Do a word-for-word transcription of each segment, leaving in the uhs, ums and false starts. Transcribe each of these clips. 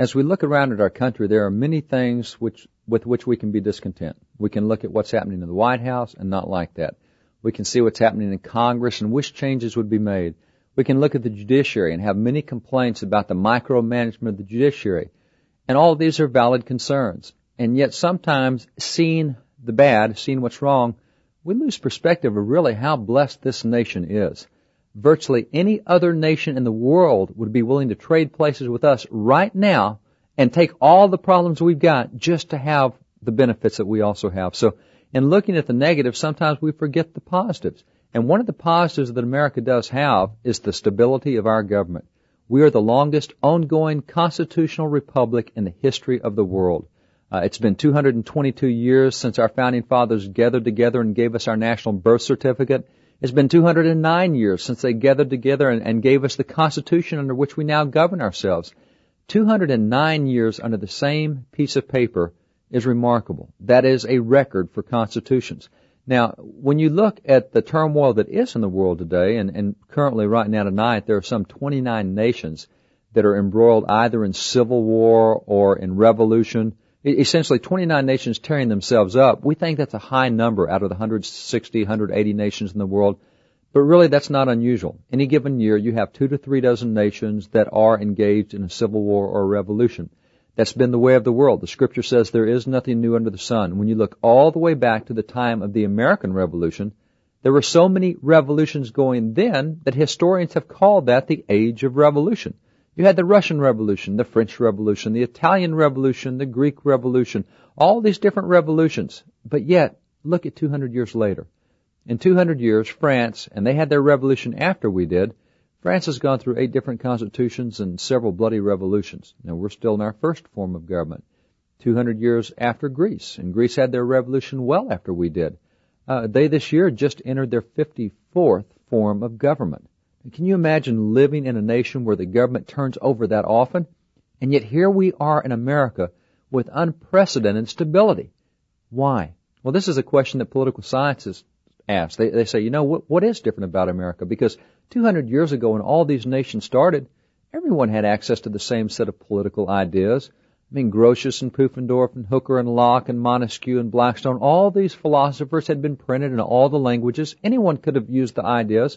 as we look around at our country, there are many things which, with which we can be discontent. We can look at what's happening in the White House and not like that. We can see what's happening in Congress and wish changes would be made. We can look at the judiciary and have many complaints about the micromanagement of the judiciary. And all of these are valid concerns. And yet sometimes seeing the bad, seeing what's wrong, we lose perspective of really how blessed this nation is. Virtually any other nation in the world would be willing to trade places with us right now and take all the problems we've got just to have the benefits that we also have. So in looking at the negatives, sometimes we forget the positives. And one of the positives that America does have is the stability of our government. We are the longest ongoing constitutional republic in the history of the world. Uh, it's been two hundred twenty-two years since our founding fathers gathered together and gave us our national birth certificate. It's been two hundred nine years since they gathered together and, and gave us the Constitution under which we now govern ourselves. two hundred nine years under the same piece of paper is remarkable. That is a record for constitutions. Now, when you look at the turmoil that is in the world today, and, and currently right now tonight, there are some twenty-nine nations that are embroiled either in civil war or in revolution. Essentially, twenty-nine nations tearing themselves up. We think that's a high number out of the one hundred sixty, one hundred eighty nations in the world. But really, that's not unusual. Any given year, you have two to three dozen nations that are engaged in a civil war or a revolution. That's been the way of the world. The Scripture says there is nothing new under the sun. When you look all the way back to the time of the American Revolution, there were so many revolutions going then that historians have called that the age of revolution. You had the Russian Revolution, the French Revolution, the Italian Revolution, the Greek Revolution, all these different revolutions. But yet, look at two hundred years later. In two hundred years, France, and they had their revolution after we did, France has gone through eight different constitutions and several bloody revolutions. Now, we're still in our first form of government. two hundred years after Greece, and Greece had their revolution well after we did. Uh, they this year just entered their fifty-fourth form of government. Can you imagine living in a nation where the government turns over that often? And yet here we are in America with unprecedented stability. Why? Well, this is a question that political scientists ask. They, they say, you know, what, what is different about America? Because two hundred years ago when all these nations started, everyone had access to the same set of political ideas. I mean, Grotius and Pufendorf and Hooker and Locke and Montesquieu and Blackstone, all these philosophers had been printed in all the languages. Anyone could have used the ideas.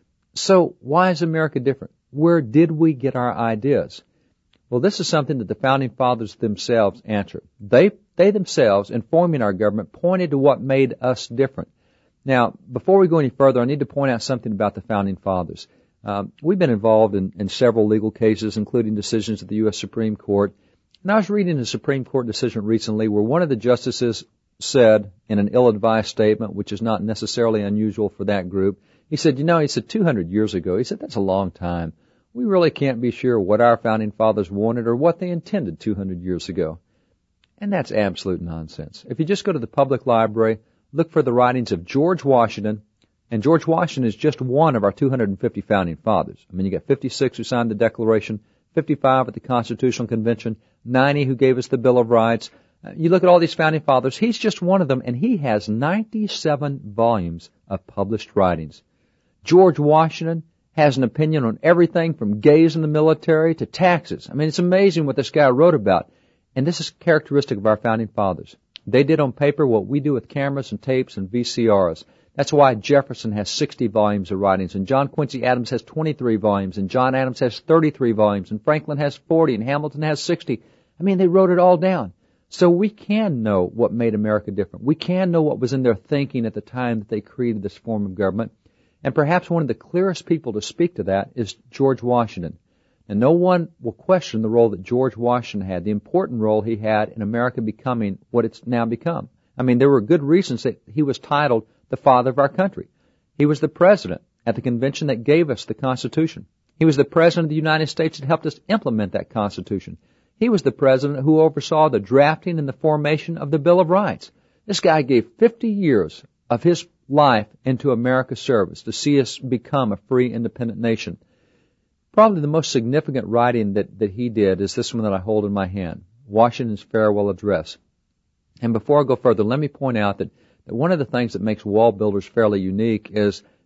So why is America different? Where did we get our ideas? Well, this is something that the Founding Fathers themselves answered. They, they themselves, in forming our government, pointed to what made us different. Now, before we go any further, I need to point out something about the Founding Fathers. Um, we've been involved in, in several legal cases, including decisions at the U S Supreme Court. And I was reading a Supreme Court decision recently where one of the justices said in an ill-advised statement, which is not necessarily unusual for that group, he said, you know, he said two hundred years ago, he said, that's a long time. We really can't be sure what our Founding Fathers wanted or what they intended two hundred years ago. And that's absolute nonsense. If you just go to the public library, look for the writings of George Washington, and George Washington is just one of our two hundred fifty Founding Fathers. I mean, you got fifty-six who signed the Declaration, fifty-five at the Constitutional Convention, ninety who gave us the Bill of Rights. Uh, you look at all these Founding Fathers, he's just one of them, and he has ninety-seven volumes of published writings. George Washington has an opinion on everything from gays in the military to taxes. I mean, it's amazing what this guy wrote about. And this is characteristic of our Founding Fathers. They did on paper what we do with cameras and tapes and V C Rs. That's why Jefferson has sixty volumes of writings, and John Quincy Adams has twenty-three volumes, and John Adams has thirty-three volumes, and Franklin has forty, and Hamilton has sixty. I mean, they wrote it all down. So we can know what made America different. We can know what was in their thinking at the time that they created this form of government. And perhaps one of the clearest people to speak to that is George Washington. And no one will question the role that George Washington had, the important role he had in America becoming what it's now become. I mean, there were good reasons that he was titled the father of our country. He was the president at the convention that gave us the Constitution. He was the president of the United States that helped us implement that Constitution. He was the president who oversaw the drafting and the formation of the Bill of Rights. This guy gave fifty years of his life into America's service to see us become a free, independent nation. Probably the most significant writing that, that he did is this one that I hold in my hand, Washington's Farewell Address. And before I go further, let me point out that, that one of the things that makes Wall Builders fairly unique is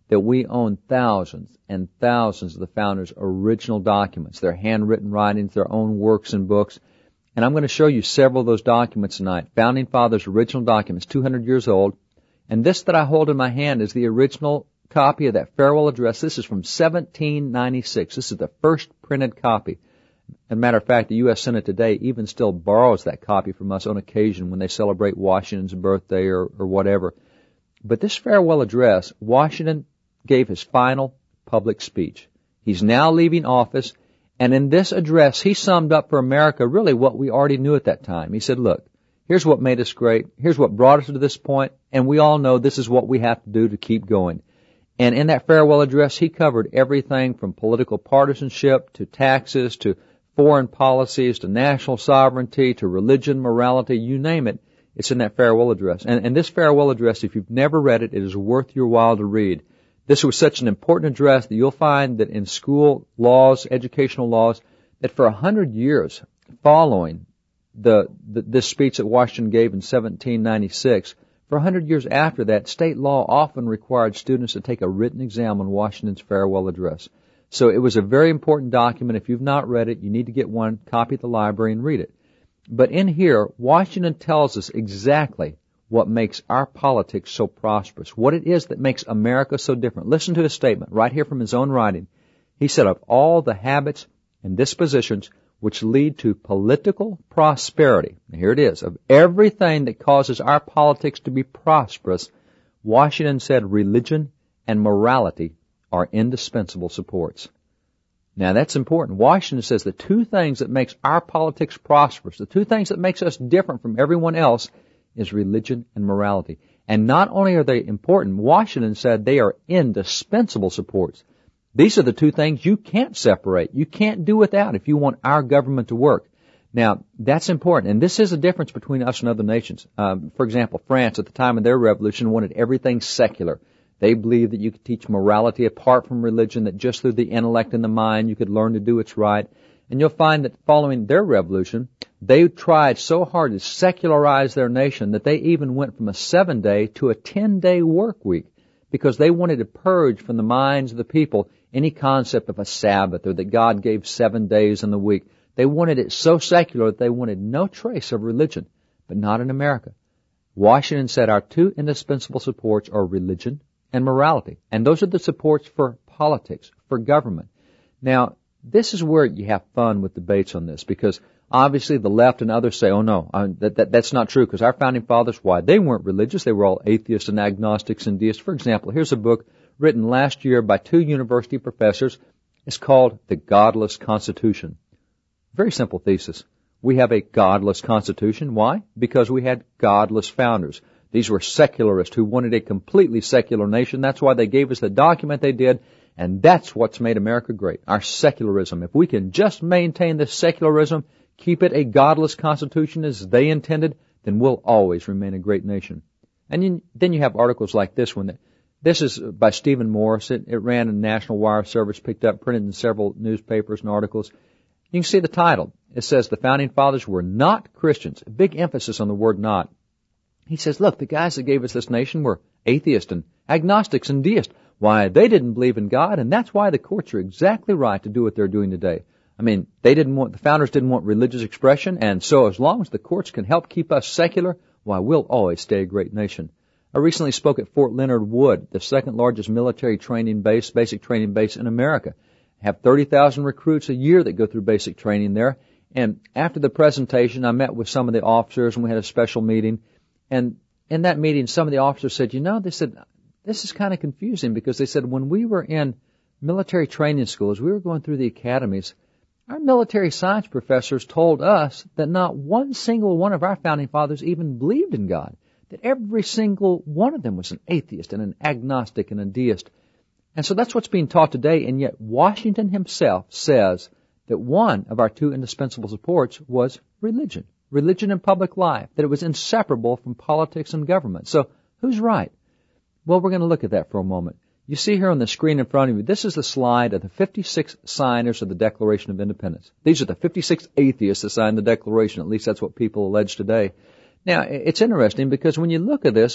that we own thousands and thousands of the founders' original documents, their handwritten writings, their own works and books. And I'm going to show you several of those documents tonight. Founding Fathers' original documents, two hundred years old. And this that I hold in my hand is the original copy of that farewell address. This is from seventeen ninety-six. This is the first printed copy. As a matter of fact, the U S Senate today even still borrows that copy from us on occasion when they celebrate Washington's birthday or, or whatever. But this farewell address, Washington gave his final public speech. He's now leaving office, and in this address, he summed up for America really what we already knew at that time. He said, look, here's what made us great, here's what brought us to this point, and we all know this is what we have to do to keep going. And in that farewell address, he covered everything from political partisanship to taxes to foreign policies to national sovereignty to religion, morality, you name it. It's in that farewell address. And, and this farewell address, if you've never read it, it is worth your while to read. This was such an important address that you'll find that in school laws, educational laws, that for a hundred years following the, the this speech that Washington gave in seventeen ninety-six, for a hundred years after that, state law often required students to take a written exam on Washington's farewell address. So it was a very important document. If you've not read it, you need to get one, copy at the library, and read it. But in here, Washington tells us exactly what makes our politics so prosperous, what it is that makes America so different. Listen to his statement right here from his own writing. He said, of all the habits and dispositions which lead to political prosperity, and here it is, of everything that causes our politics to be prosperous, Washington said religion and morality are indispensable supports. Now that's important. Washington says the two things that makes our politics prosperous, the two things that makes us different from everyone else is religion and morality. And not only are they important, Washington said they are indispensable supports. These are the two things you can't separate. You can't do without if you want our government to work. Now, that's important, and this is a difference between us and other nations. Um, for example, France at the time of their revolution wanted everything secular. They believed that you could teach morality apart from religion, that just through the intellect and the mind you could learn to do what's right. And you'll find that following their revolution, they tried so hard to secularize their nation that they even went from a seven-day to a ten-day work week because they wanted to purge from the minds of the people any concept of a Sabbath or that God gave seven days in the week. They wanted it so secular that they wanted no trace of religion, but not in America. Washington said our two indispensable supports are religion and morality, and those are the supports for politics, for government. Now, this is where you have fun with debates on this, because obviously the left and others say, oh no, I, that, that, that's not true, because our founding fathers, why? They weren't religious. They were all atheists and agnostics and deists. For example, here's a book written last year by two university professors. It's called The Godless Constitution. Very simple thesis. We have a godless constitution. Why? Because we had godless founders. These were secularists who wanted a completely secular nation. That's why they gave us the document they did, and that's what's made America great, our secularism. If we can just maintain this secularism, keep it a godless constitution as they intended, then we'll always remain a great nation. And you, then you have articles like this one. That, this is by Stephen Morris. It, it ran in National Wire Service, picked up, printed in several newspapers and articles. You can see the title. It says the Founding Fathers were not Christians. A big emphasis on the word not. He says, look, the guys that gave us this nation were atheists and agnostics and deists. Why, they didn't believe in God, and that's why the courts are exactly right to do what they're doing today. I mean, they didn't want, the founders didn't want religious expression, and so as long as the courts can help keep us secular, why, we'll always stay a great nation. I recently spoke at Fort Leonard Wood, the second largest military training base, basic training base in America. Have thirty thousand recruits a year that go through basic training there. And after the presentation, I met with some of the officers, and we had a special meeting. And in that meeting, some of the officers said, you know, they said, this is kind of confusing, because they said when we were in military training schools, we were going through the academies, our military science professors told us that not one single one of our founding fathers even believed in God, that every single one of them was an atheist and an agnostic and a deist. And so that's what's being taught today, and yet Washington himself says that one of our two indispensable supports was religion. Religion and public life, that it was inseparable from politics and government. So who's right? Well, we're going to look at that for a moment. You see here on the screen in front of you, this is the slide of the fifty-six signers of the Declaration of Independence. These are the fifty-six atheists that signed the Declaration. At least that's what people allege today. Now, it's interesting because when you look at this,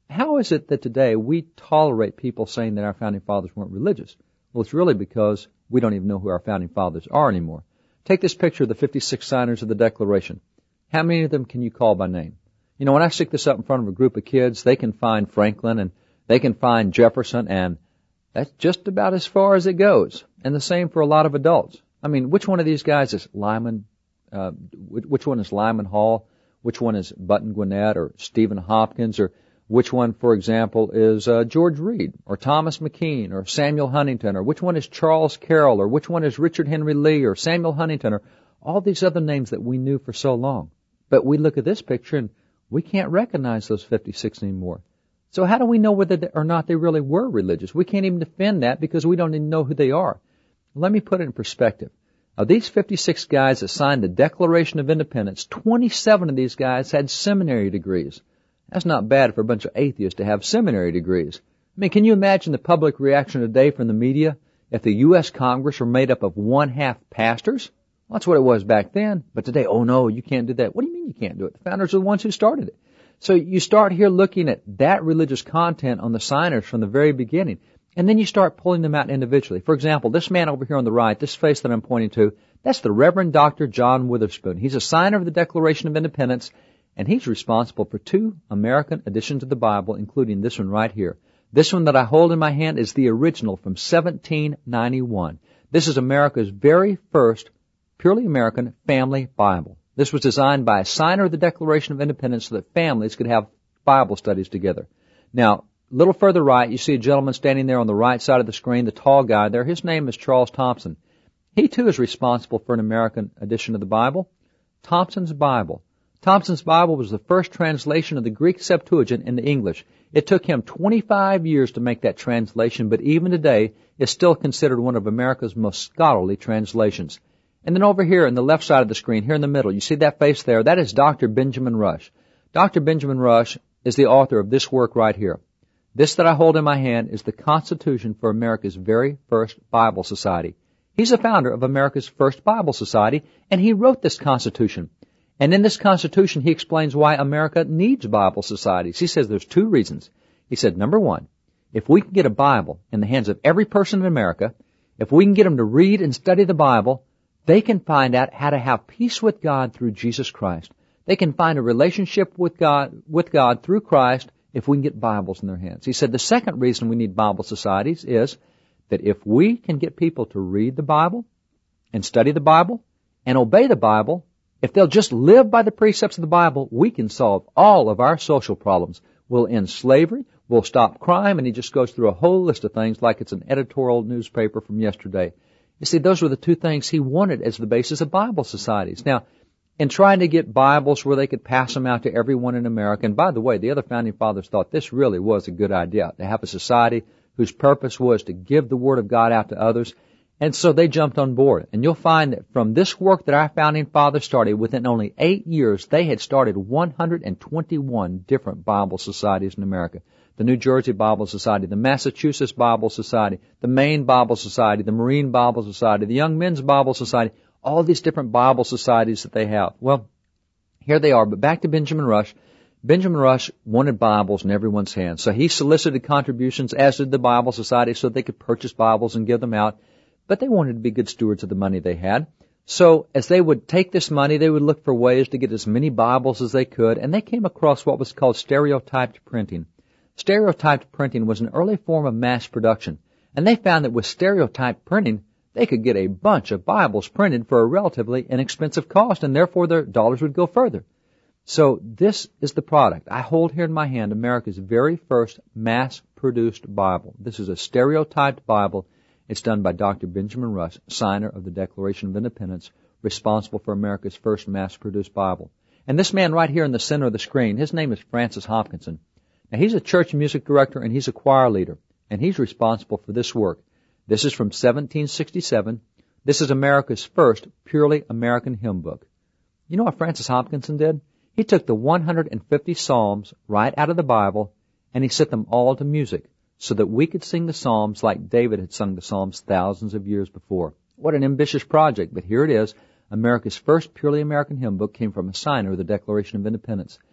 how is it that today we tolerate people saying that our founding fathers weren't religious? Well, it's really because we don't even know who our founding fathers are anymore. Take this picture of the fifty-six signers of the Declaration. How many of them can you call by name? You know, when I stick this up in front of a group of kids, they can find Franklin and they can find Jefferson, and that's just about as far as it goes. And the same for a lot of adults. I mean, which one of these guys is Lyman, uh, which one is Lyman Hall? Which one is Button Gwinnett or Stephen Hopkins? Or which one, for example, is uh, George Reed or Thomas McKean or Samuel Huntington? Or which one is Charles Carroll? Or which one is Richard Henry Lee or Samuel Huntington? Or all these other names that we knew for so long. But we look at this picture and we can't recognize those fifty-six anymore. So how do we know whether they, or not they really were religious? We can't even defend that because we don't even know who they are. Let me put it in perspective. Of these fifty-six guys that signed the Declaration of Independence, twenty-seven of these guys had seminary degrees. That's not bad for a bunch of atheists to have seminary degrees. I mean, can you imagine the public reaction today from the media if the U S Congress were made up of one-half pastors? Well, that's what it was back then. But today, oh no, you can't do that. What do you mean you can't do it? The founders are the ones who started it. So you start here looking at that religious content on the signers from the very beginning. And then you start pulling them out individually. For example, this man over here on the right, this face that I'm pointing to, that's the Reverend Doctor John Witherspoon. He's a signer of the Declaration of Independence, and he's responsible for two American editions of the Bible, including this one right here. This one that I hold in my hand is the original from seventeen ninety-one. This is America's very first purely American family Bible. This was designed by a signer of the Declaration of Independence so that families could have Bible studies together. Now, a little further right, you see a gentleman standing there on the right side of the screen, the tall guy there. His name is Charles Thompson. He, too, is responsible for an American edition of the Bible, Thompson's Bible. Thompson's Bible was the first translation of the Greek Septuagint into English. It took him twenty-five years to make that translation, but even today, it's still considered one of America's most scholarly translations. And then over here on the left side of the screen, here in the middle, you see that face there? That is Doctor Benjamin Rush. Doctor Benjamin Rush is the author of this work right here. This that I hold in my hand is the Constitution for America's very first Bible Society. He's the founder of America's first Bible Society, and he wrote this Constitution. And in this Constitution, he explains why America needs Bible societies. He says there's two reasons. He said, number one, if we can get a Bible in the hands of every person in America, if we can get them to read and study the Bible, they can find out how to have peace with God through Jesus Christ. They can find a relationship with God, with God through Christ if we can get Bibles in their hands. He said the second reason we need Bible societies is that if we can get people to read the Bible and study the Bible and obey the Bible, if they'll just live by the precepts of the Bible, we can solve all of our social problems. We'll end slavery, we'll stop crime, and he just goes through a whole list of things like it's an editorial newspaper from yesterday. You see, those were the two things he wanted as the basis of Bible societies. Now, in trying to get Bibles where they could pass them out to everyone in America, and by the way, the other founding fathers thought this really was a good idea, to have a society whose purpose was to give the Word of God out to others, and so they jumped on board. And you'll find that from this work that our founding fathers started, within only eight years, they had started one hundred twenty-one different Bible societies in America. The New Jersey Bible Society, the Massachusetts Bible Society, the Maine Bible Society, the Marine Bible Society, the Young Men's Bible Society, all these different Bible societies that they have. Well, here they are, but back to Benjamin Rush. Benjamin Rush wanted Bibles in everyone's hands, so he solicited contributions, as did the Bible Society, so they could purchase Bibles and give them out, but they wanted to be good stewards of the money they had. So as they would take this money, they would look for ways to get as many Bibles as they could, and they came across what was called stereotyped printing. Stereotyped printing was an early form of mass production, and they found that with stereotyped printing, they could get a bunch of Bibles printed for a relatively inexpensive cost, and therefore their dollars would go further. So this is the product. I hold here in my hand America's very first mass-produced Bible. This is a stereotyped Bible. It's done by Doctor Benjamin Rush, signer of the Declaration of Independence, responsible for America's first mass-produced Bible. And this man right here in the center of the screen, his name is Francis Hopkinson. Now, he's a church music director and he's a choir leader, and he's responsible for this work. This is from seventeen sixty-seven. This is America's first purely American hymn book. You know what Francis Hopkinson did? He took the one hundred fifty Psalms right out of the Bible and he set them all to music so that we could sing the Psalms like David had sung the Psalms thousands of years before. What an ambitious project, but here it is. America's first purely American hymn book came from a signer of the Declaration of Independence.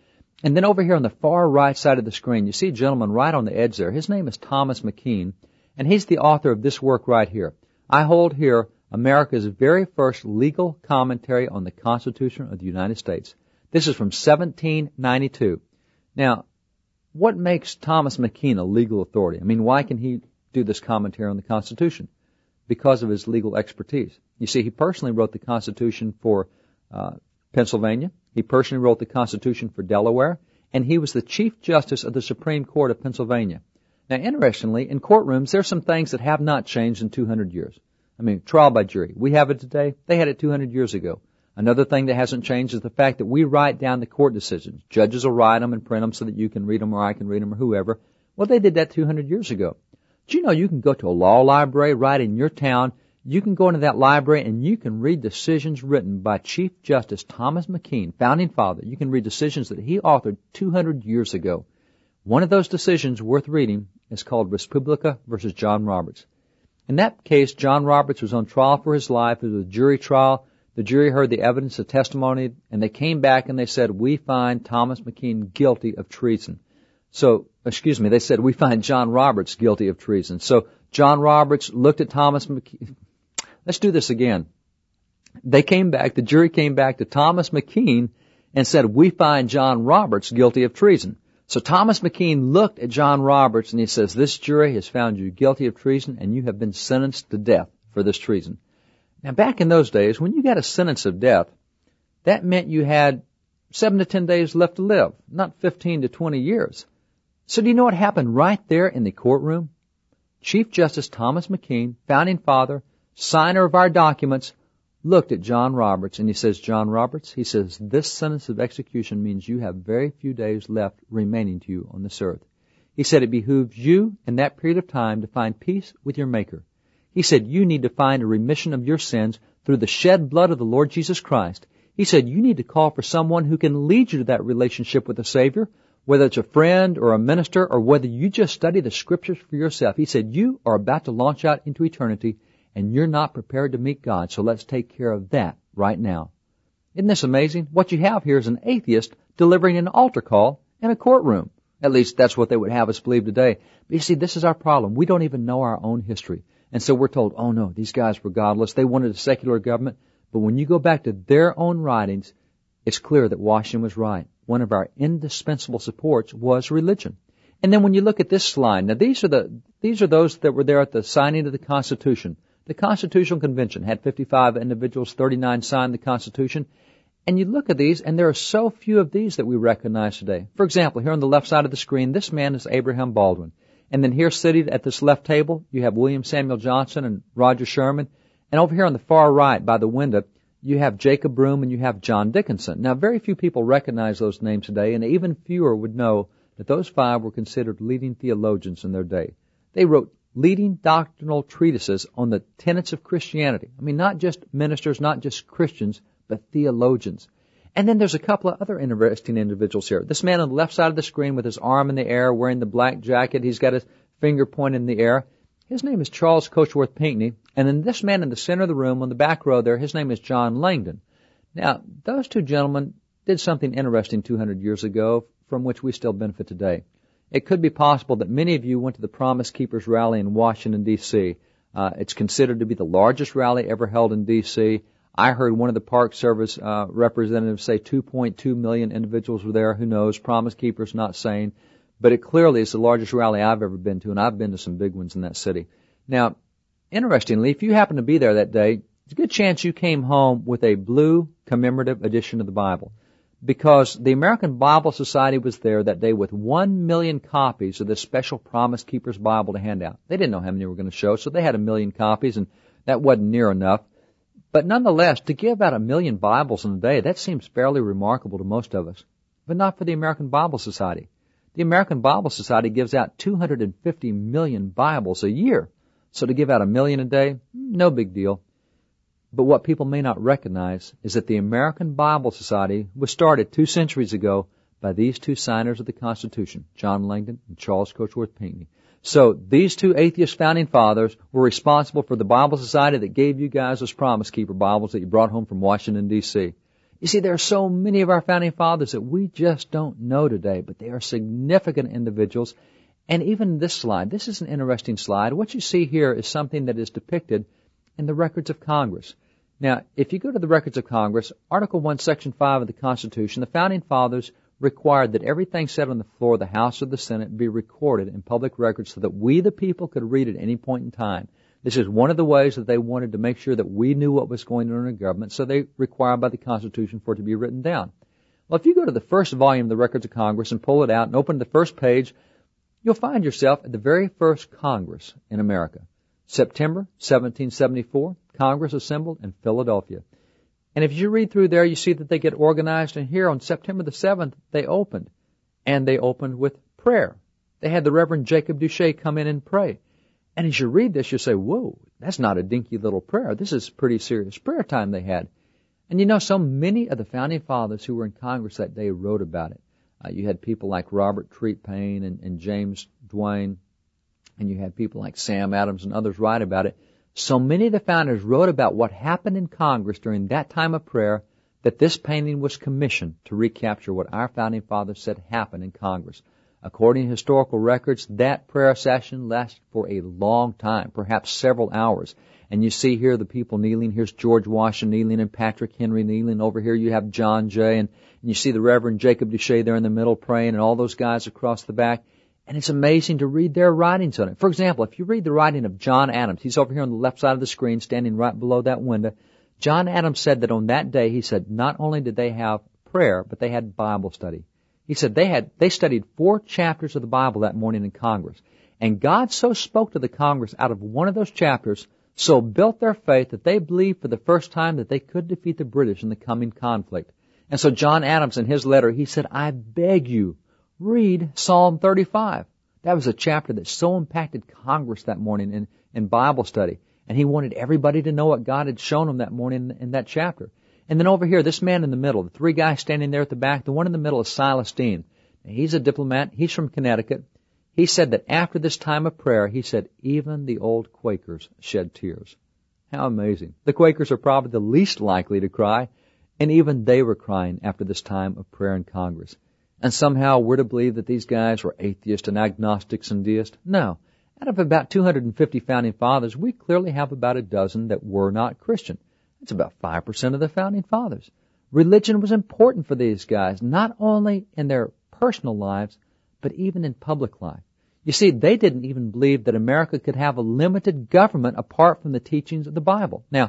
And then over here on the far right side of the screen, you see a gentleman right on the edge there. His name is Thomas McKean, and he's the author of this work right here. I hold here America's very first legal commentary on the Constitution of the United States. This is from seventeen ninety-two. Now, what makes Thomas McKean a legal authority? I mean, why can he do this commentary on the Constitution? Because of his legal expertise. You see, he personally wrote the Constitution for uh, Pennsylvania. He personally wrote the Constitution for Delaware, and he was the Chief Justice of the Supreme Court of Pennsylvania. Now, interestingly, in courtrooms, there are some things that have not changed in two hundred years. I mean, trial by jury. We have it today. They had it two hundred years ago. Another thing that hasn't changed is the fact that we write down the court decisions. Judges will write them and print them so that you can read them or I can read them or whoever. Well, they did that two hundred years ago. Do you know you can go to a law library right in your town? You can go into that library and you can read decisions written by Chief Justice Thomas McKean, founding father. You can read decisions that he authored two hundred years ago. One of those decisions worth reading is called Respublica versus John Roberts. In that case, John Roberts was on trial for his life. It was a jury trial. The jury heard the evidence, the testimony, and they came back and they said, we find Thomas McKean guilty of treason. So, excuse me, they said, we find John Roberts guilty of treason. So John Roberts looked at Thomas McKean. Let's do this again. They came back, the jury came back to Thomas McKean and said, we find John Roberts guilty of treason. So Thomas McKean looked at John Roberts and he says, this jury has found you guilty of treason and you have been sentenced to death for this treason. Now, back in those days, when you got a sentence of death, that meant you had seven to ten days left to live, not fifteen to twenty years. So do you know what happened right there in the courtroom? Chief Justice Thomas McKean, founding father, signer of our documents, looked at John Roberts and he says, John Roberts, he says, this sentence of execution means you have very few days left remaining to you on this earth. He said it behooves you in that period of time to find peace with your Maker. He said you need to find a remission of your sins through the shed blood of the Lord Jesus Christ. He said you need to call for someone who can lead you to that relationship with the Savior, whether it's a friend or a minister or whether you just study the Scriptures for yourself. He said you are about to launch out into eternity and you're not prepared to meet God, so let's take care of that right now. Isn't this amazing? What you have here is an atheist delivering an altar call in a courtroom. At least that's what they would have us believe today. But you see, this is our problem. We don't even know our own history. And so we're told, oh no, these guys were godless. They wanted a secular government. But when you go back to their own writings, it's clear that Washington was right. One of our indispensable supports was religion. And then when you look at this slide, now these are the, these are those that were there at the signing of the Constitution. The Constitutional Convention had fifty-five individuals, thirty-nine signed the Constitution. And you look at these, and there are so few of these that we recognize today. For example, here on the left side of the screen, this man is Abraham Baldwin. And then here seated at this left table, you have William Samuel Johnson and Roger Sherman. And over here on the far right by the window, you have Jacob Broom and you have John Dickinson. Now, very few people recognize those names today, and even fewer would know that those five were considered leading theologians in their day. They wrote leading doctrinal treatises on the tenets of Christianity. I mean, not just ministers, not just Christians, but theologians. And then there's a couple of other interesting individuals here. This man on the left side of the screen with his arm in the air, wearing the black jacket, he's got his finger pointed in the air. His name is Charles Coachworth Pinckney. And then this man in the center of the room on the back row there, his name is John Langdon. Now, those two gentlemen did something interesting two hundred years ago from which we still benefit today. It could be possible that many of you went to the Promise Keepers rally in Washington, D C Uh, it's considered to be the largest rally ever held in D C I heard one of the Park Service uh, representatives say two point two million individuals were there. Who knows? Promise Keepers not saying. But it clearly is the largest rally I've ever been to, and I've been to some big ones in that city. Now, interestingly, if you happen to be there that day, it's a good chance you came home with a blue commemorative edition of the Bible, because the American Bible Society was there that day with one million copies of this special Promise Keepers Bible to hand out. They didn't know how many were going to show, so they had a million copies, and that wasn't near enough. But nonetheless, to give out a million Bibles in a day, that seems fairly remarkable to most of us, but not for the American Bible Society. The American Bible Society gives out two hundred fifty million Bibles a year, so to give out a million a day, no big deal. But what people may not recognize is that the American Bible Society was started two centuries ago by these two signers of the Constitution, John Langdon and Charles Coachworth Pinckney. So these two atheist founding fathers were responsible for the Bible Society that gave you guys those Promise Keeper Bibles that you brought home from Washington, D C You see, there are so many of our founding fathers that we just don't know today, but they are significant individuals. And even this slide, this is an interesting slide. What you see here is something that is depicted in the records of Congress. Now, if you go to the records of Congress, Article one, Section five of the Constitution, the founding fathers required that everything said on the floor of the House or the Senate be recorded in public records so that we, the people, could read at any point in time. This is one of the ways that they wanted to make sure that we knew what was going on in the government, so they required by the Constitution for it to be written down. Well, if you go to the first volume of the Records of Congress and pull it out and open the first page, you'll find yourself at the very first Congress in America. September seventeen seventy-four, Congress assembled in Philadelphia. And if you read through there, you see that they get organized, and here on September the seventh, they opened. And they opened with prayer. They had the Reverend Jacob Duché come in and pray. And as you read this, you say, whoa, that's not a dinky little prayer. This is pretty serious prayer time they had. And you know, so many of the founding fathers who were in Congress that day wrote about it. Uh, you had people like Robert Treat Paine and, and James Duane, and you had people like Sam Adams and others write about it. So many of the founders wrote about what happened in Congress during that time of prayer that this painting was commissioned to recapture what our founding fathers said happened in Congress. According to historical records, that prayer session lasted for a long time, perhaps several hours. And you see here the people kneeling. Here's George Washington kneeling and Patrick Henry kneeling. Over here you have John Jay, and, and you see the Reverend Jacob Duché there in the middle praying, and all those guys across the back. And it's amazing to read their writings on it. For example, if you read the writing of John Adams, he's over here on the left side of the screen, standing right below that window. John Adams said that on that day, he said, not only did they have prayer, but they had Bible study. He said they had they studied four chapters of the Bible that morning in Congress. And God so spoke to the Congress out of one of those chapters, so built their faith that they believed for the first time that they could defeat the British in the coming conflict. And so John Adams, in his letter, he said, I beg you, read Psalm thirty-five. That was a chapter that so impacted Congress that morning in, in Bible study. And he wanted everybody to know what God had shown them that morning in, in that chapter. And then over here, this man in the middle, the three guys standing there at the back, the one in the middle is Silas Deane. He's a diplomat. He's from Connecticut. He said that after this time of prayer, he said, even the old Quakers shed tears. How amazing. The Quakers are probably the least likely to cry, and even they were crying after this time of prayer in Congress. And somehow we're to believe that these guys were atheists and agnostics and deists? No. Out of about two hundred fifty founding fathers, we clearly have about a dozen that were not Christian. That's about five percent of the founding fathers. Religion was important for these guys, not only in their personal lives, but even in public life. You see, they didn't even believe that America could have a limited government apart from the teachings of the Bible. Now,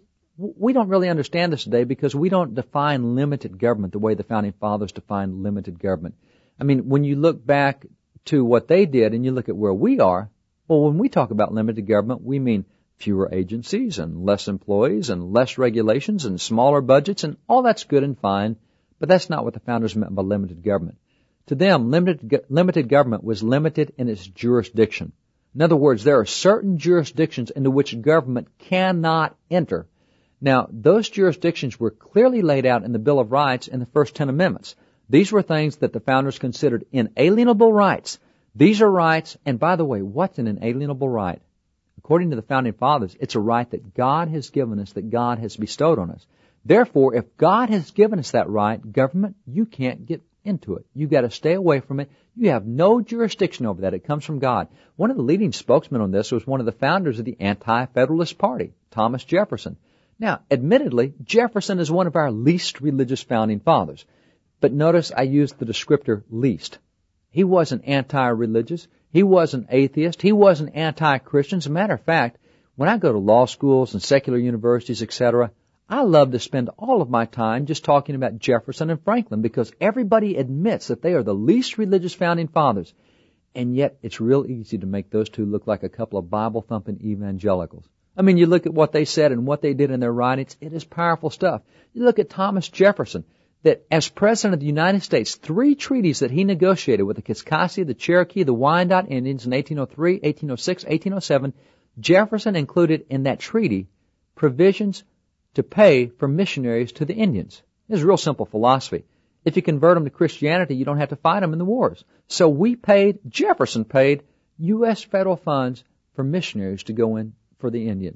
we don't really understand this today because we don't define limited government the way the founding fathers defined limited government. I mean, when you look back to what they did and you look at where we are, well, when we talk about limited government, we mean fewer agencies and less employees and less regulations and smaller budgets, and all that's good and fine, but that's not what the founders meant by limited government. To them, limited, limited government was limited in its jurisdiction. In other words, there are certain jurisdictions into which government cannot enter. Now, those jurisdictions were clearly laid out in the Bill of Rights in the first ten amendments. These were things that the founders considered inalienable rights. These are rights, and by the way, what's an inalienable right? According to the founding fathers, it's a right that God has given us, that God has bestowed on us. Therefore, if God has given us that right, government, you can't get into it. You got to stay away from it. You have no jurisdiction over that. It comes from God. One of the leading spokesmen on this was one of the founders of the Anti-Federalist Party, Thomas Jefferson. Now, admittedly, Jefferson is one of our least religious founding fathers. But notice I used the descriptor least. He wasn't anti-religious. He wasn't atheist. He wasn't anti-Christian. As a matter of fact, when I go to law schools and secular universities, et cetera, I love to spend all of my time just talking about Jefferson and Franklin because everybody admits that they are the least religious founding fathers. And yet it's real easy to make those two look like a couple of Bible-thumping evangelicals. I mean, you look at what they said and what they did in their writings, it is powerful stuff. You look at Thomas Jefferson, that as President of the United States, three treaties that he negotiated with the Kaskaskia, the Cherokee, the Wyandot Indians in eighteen oh three, eighteen oh six, eighteen oh seven, Jefferson included in that treaty provisions to pay for missionaries to the Indians. It's a real simple philosophy. If you convert them to Christianity, you don't have to fight them in the wars. So we paid, Jefferson paid, U S federal funds for missionaries to go in for the Indians.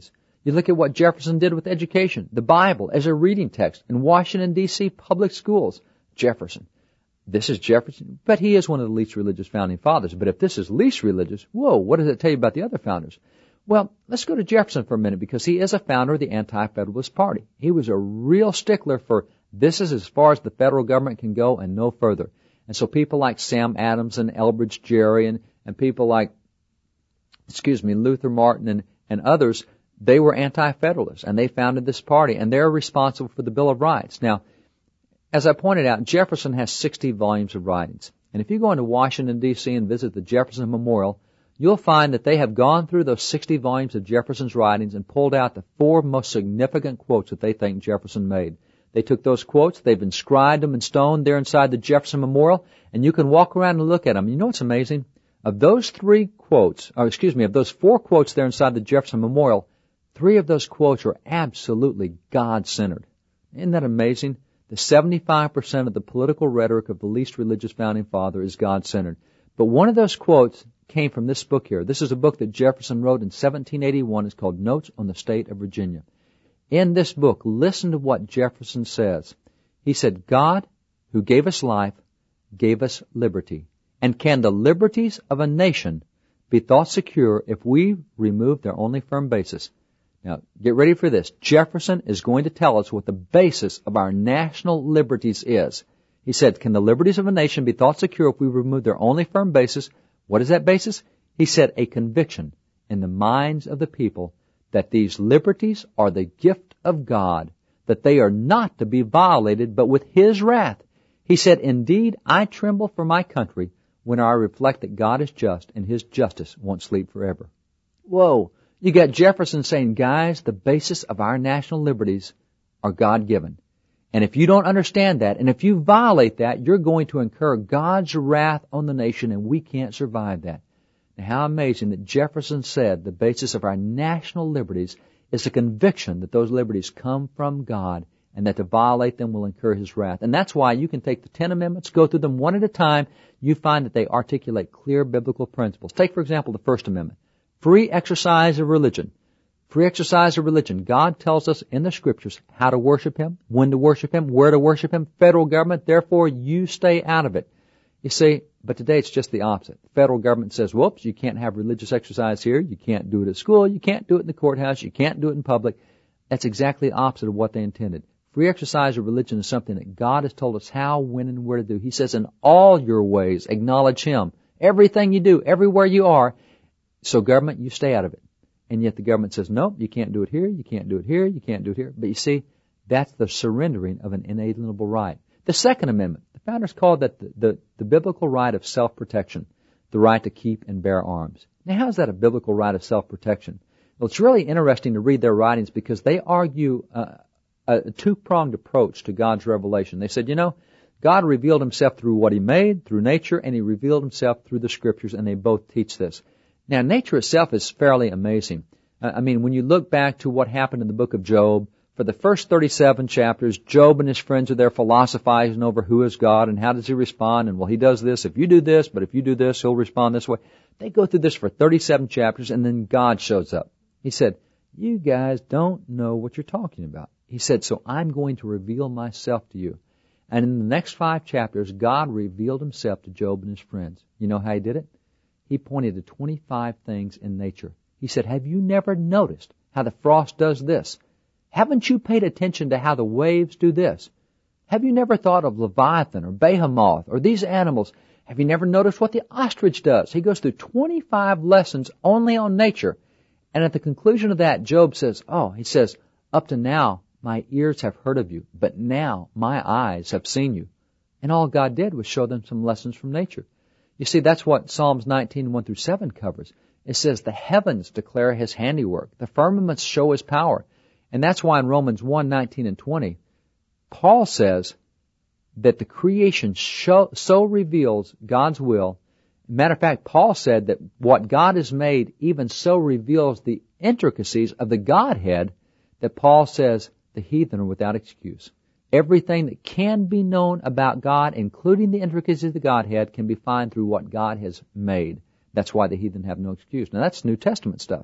You look at what Jefferson did with education, the Bible as a reading text in Washington, D C public schools. Jefferson. This is Jefferson, but he is one of the least religious founding fathers. But if this is least religious, whoa, what does it tell you about the other founders? Well, let's go to Jefferson for a minute because he is a founder of the Anti-Federalist Party. He was a real stickler for this is as far as the federal government can go and no further. And so people like Sam Adams and Elbridge Gerry and, and people like, excuse me, Luther Martin and, and others, they were anti-federalists and they founded this party and they're responsible for the Bill of Rights. Now, as I pointed out, Jefferson has sixty volumes of writings. And if you go into Washington, D C and visit the Jefferson Memorial, you'll find that they have gone through those sixty volumes of Jefferson's writings and pulled out the four most significant quotes that they think Jefferson made. They took those quotes, they've inscribed them in stone there inside the Jefferson Memorial, and you can walk around and look at them. You know what's amazing? Of those three quotes, or excuse me, of those four quotes there inside the Jefferson Memorial, three of those quotes are absolutely God-centered. Isn't that amazing? The seventy-five percent of the political rhetoric of the least religious founding father is God-centered. But one of those quotes came from this book here. This is a book that Jefferson wrote in seventeen eighty-one. It's called Notes on the State of Virginia. In this book, listen to what Jefferson says. He said, God, who gave us life, gave us liberty. And can the liberties of a nation be thought secure if we remove their only firm basis? Now, get ready for this. Jefferson is going to tell us what the basis of our national liberties is. He said, can the liberties of a nation be thought secure if we remove their only firm basis? What is that basis? He said, a conviction in the minds of the people that these liberties are the gift of God, that they are not to be violated, but with His wrath. He said, indeed, I tremble for my country when I reflect that God is just and His justice won't sleep forever. Whoa. You got Jefferson saying, guys, the basis of our national liberties are God-given. And if you don't understand that, and if you violate that, you're going to incur God's wrath on the nation, and we can't survive that. Now, how amazing that Jefferson said the basis of our national liberties is the conviction that those liberties come from God, and that to violate them will incur His wrath. And that's why you can take the Ten Amendments, go through them one at a time, you find that they articulate clear biblical principles. Take, for example, the First Amendment. Free exercise of religion. Free exercise of religion. God tells us in the Scriptures how to worship Him, when to worship Him, where to worship Him. Federal government, therefore, you stay out of it. You see, but today it's just the opposite. The federal government says, whoops, you can't have religious exercise here, you can't do it at school, you can't do it in the courthouse, you can't do it in public. That's exactly the opposite of what they intended. Free exercise of religion is something that God has told us how, when, and where to do. He says, in all your ways, acknowledge Him. Everything you do, everywhere you are. So government, you stay out of it. And yet the government says, nope, you can't do it here, you can't do it here, you can't do it here. But you see, that's the surrendering of an inalienable right. The Second Amendment, the founders called that the, the, the biblical right of self-protection, the right to keep and bear arms. Now, how is that a biblical right of self-protection? Well, it's really interesting to read their writings because they argue uh, a two-pronged approach to God's revelation. They said, you know, God revealed Himself through what He made, through nature, and He revealed Himself through the Scriptures, and they both teach this. Now, nature itself is fairly amazing. I mean, when you look back to what happened in the book of Job, for the first thirty-seven chapters, Job and his friends are there philosophizing over who is God and how does He respond, and well, He does this if you do this, but if you do this, He'll respond this way. They go through this for thirty-seven chapters, and then God shows up. He said, you guys don't know what you're talking about. He said, so I'm going to reveal myself to you. And in the next five chapters, God revealed Himself to Job and his friends. You know how He did it? He pointed to twenty-five things in nature. He said, have you never noticed how the frost does this? Haven't you paid attention to how the waves do this? Have you never thought of Leviathan or Behemoth or these animals? Have you never noticed what the ostrich does? He goes through twenty-five lessons only on nature. And at the conclusion of that, Job says, oh, he says, up to now, my ears have heard of you, but now my eyes have seen you. And all God did was show them some lessons from nature. You see, that's what Psalms nineteen, one through seven covers. It says, the heavens declare His handiwork. The firmaments show His power. And that's why in Romans one, nineteen and twenty, Paul says that the creation show, so reveals God's will. Matter of fact, Paul said that what God has made even so reveals the intricacies of the Godhead that Paul says the heathen are without excuse. Everything that can be known about God, including the intricacies of the Godhead, can be found through what God has made. That's why the heathen have no excuse. Now, that's New Testament stuff.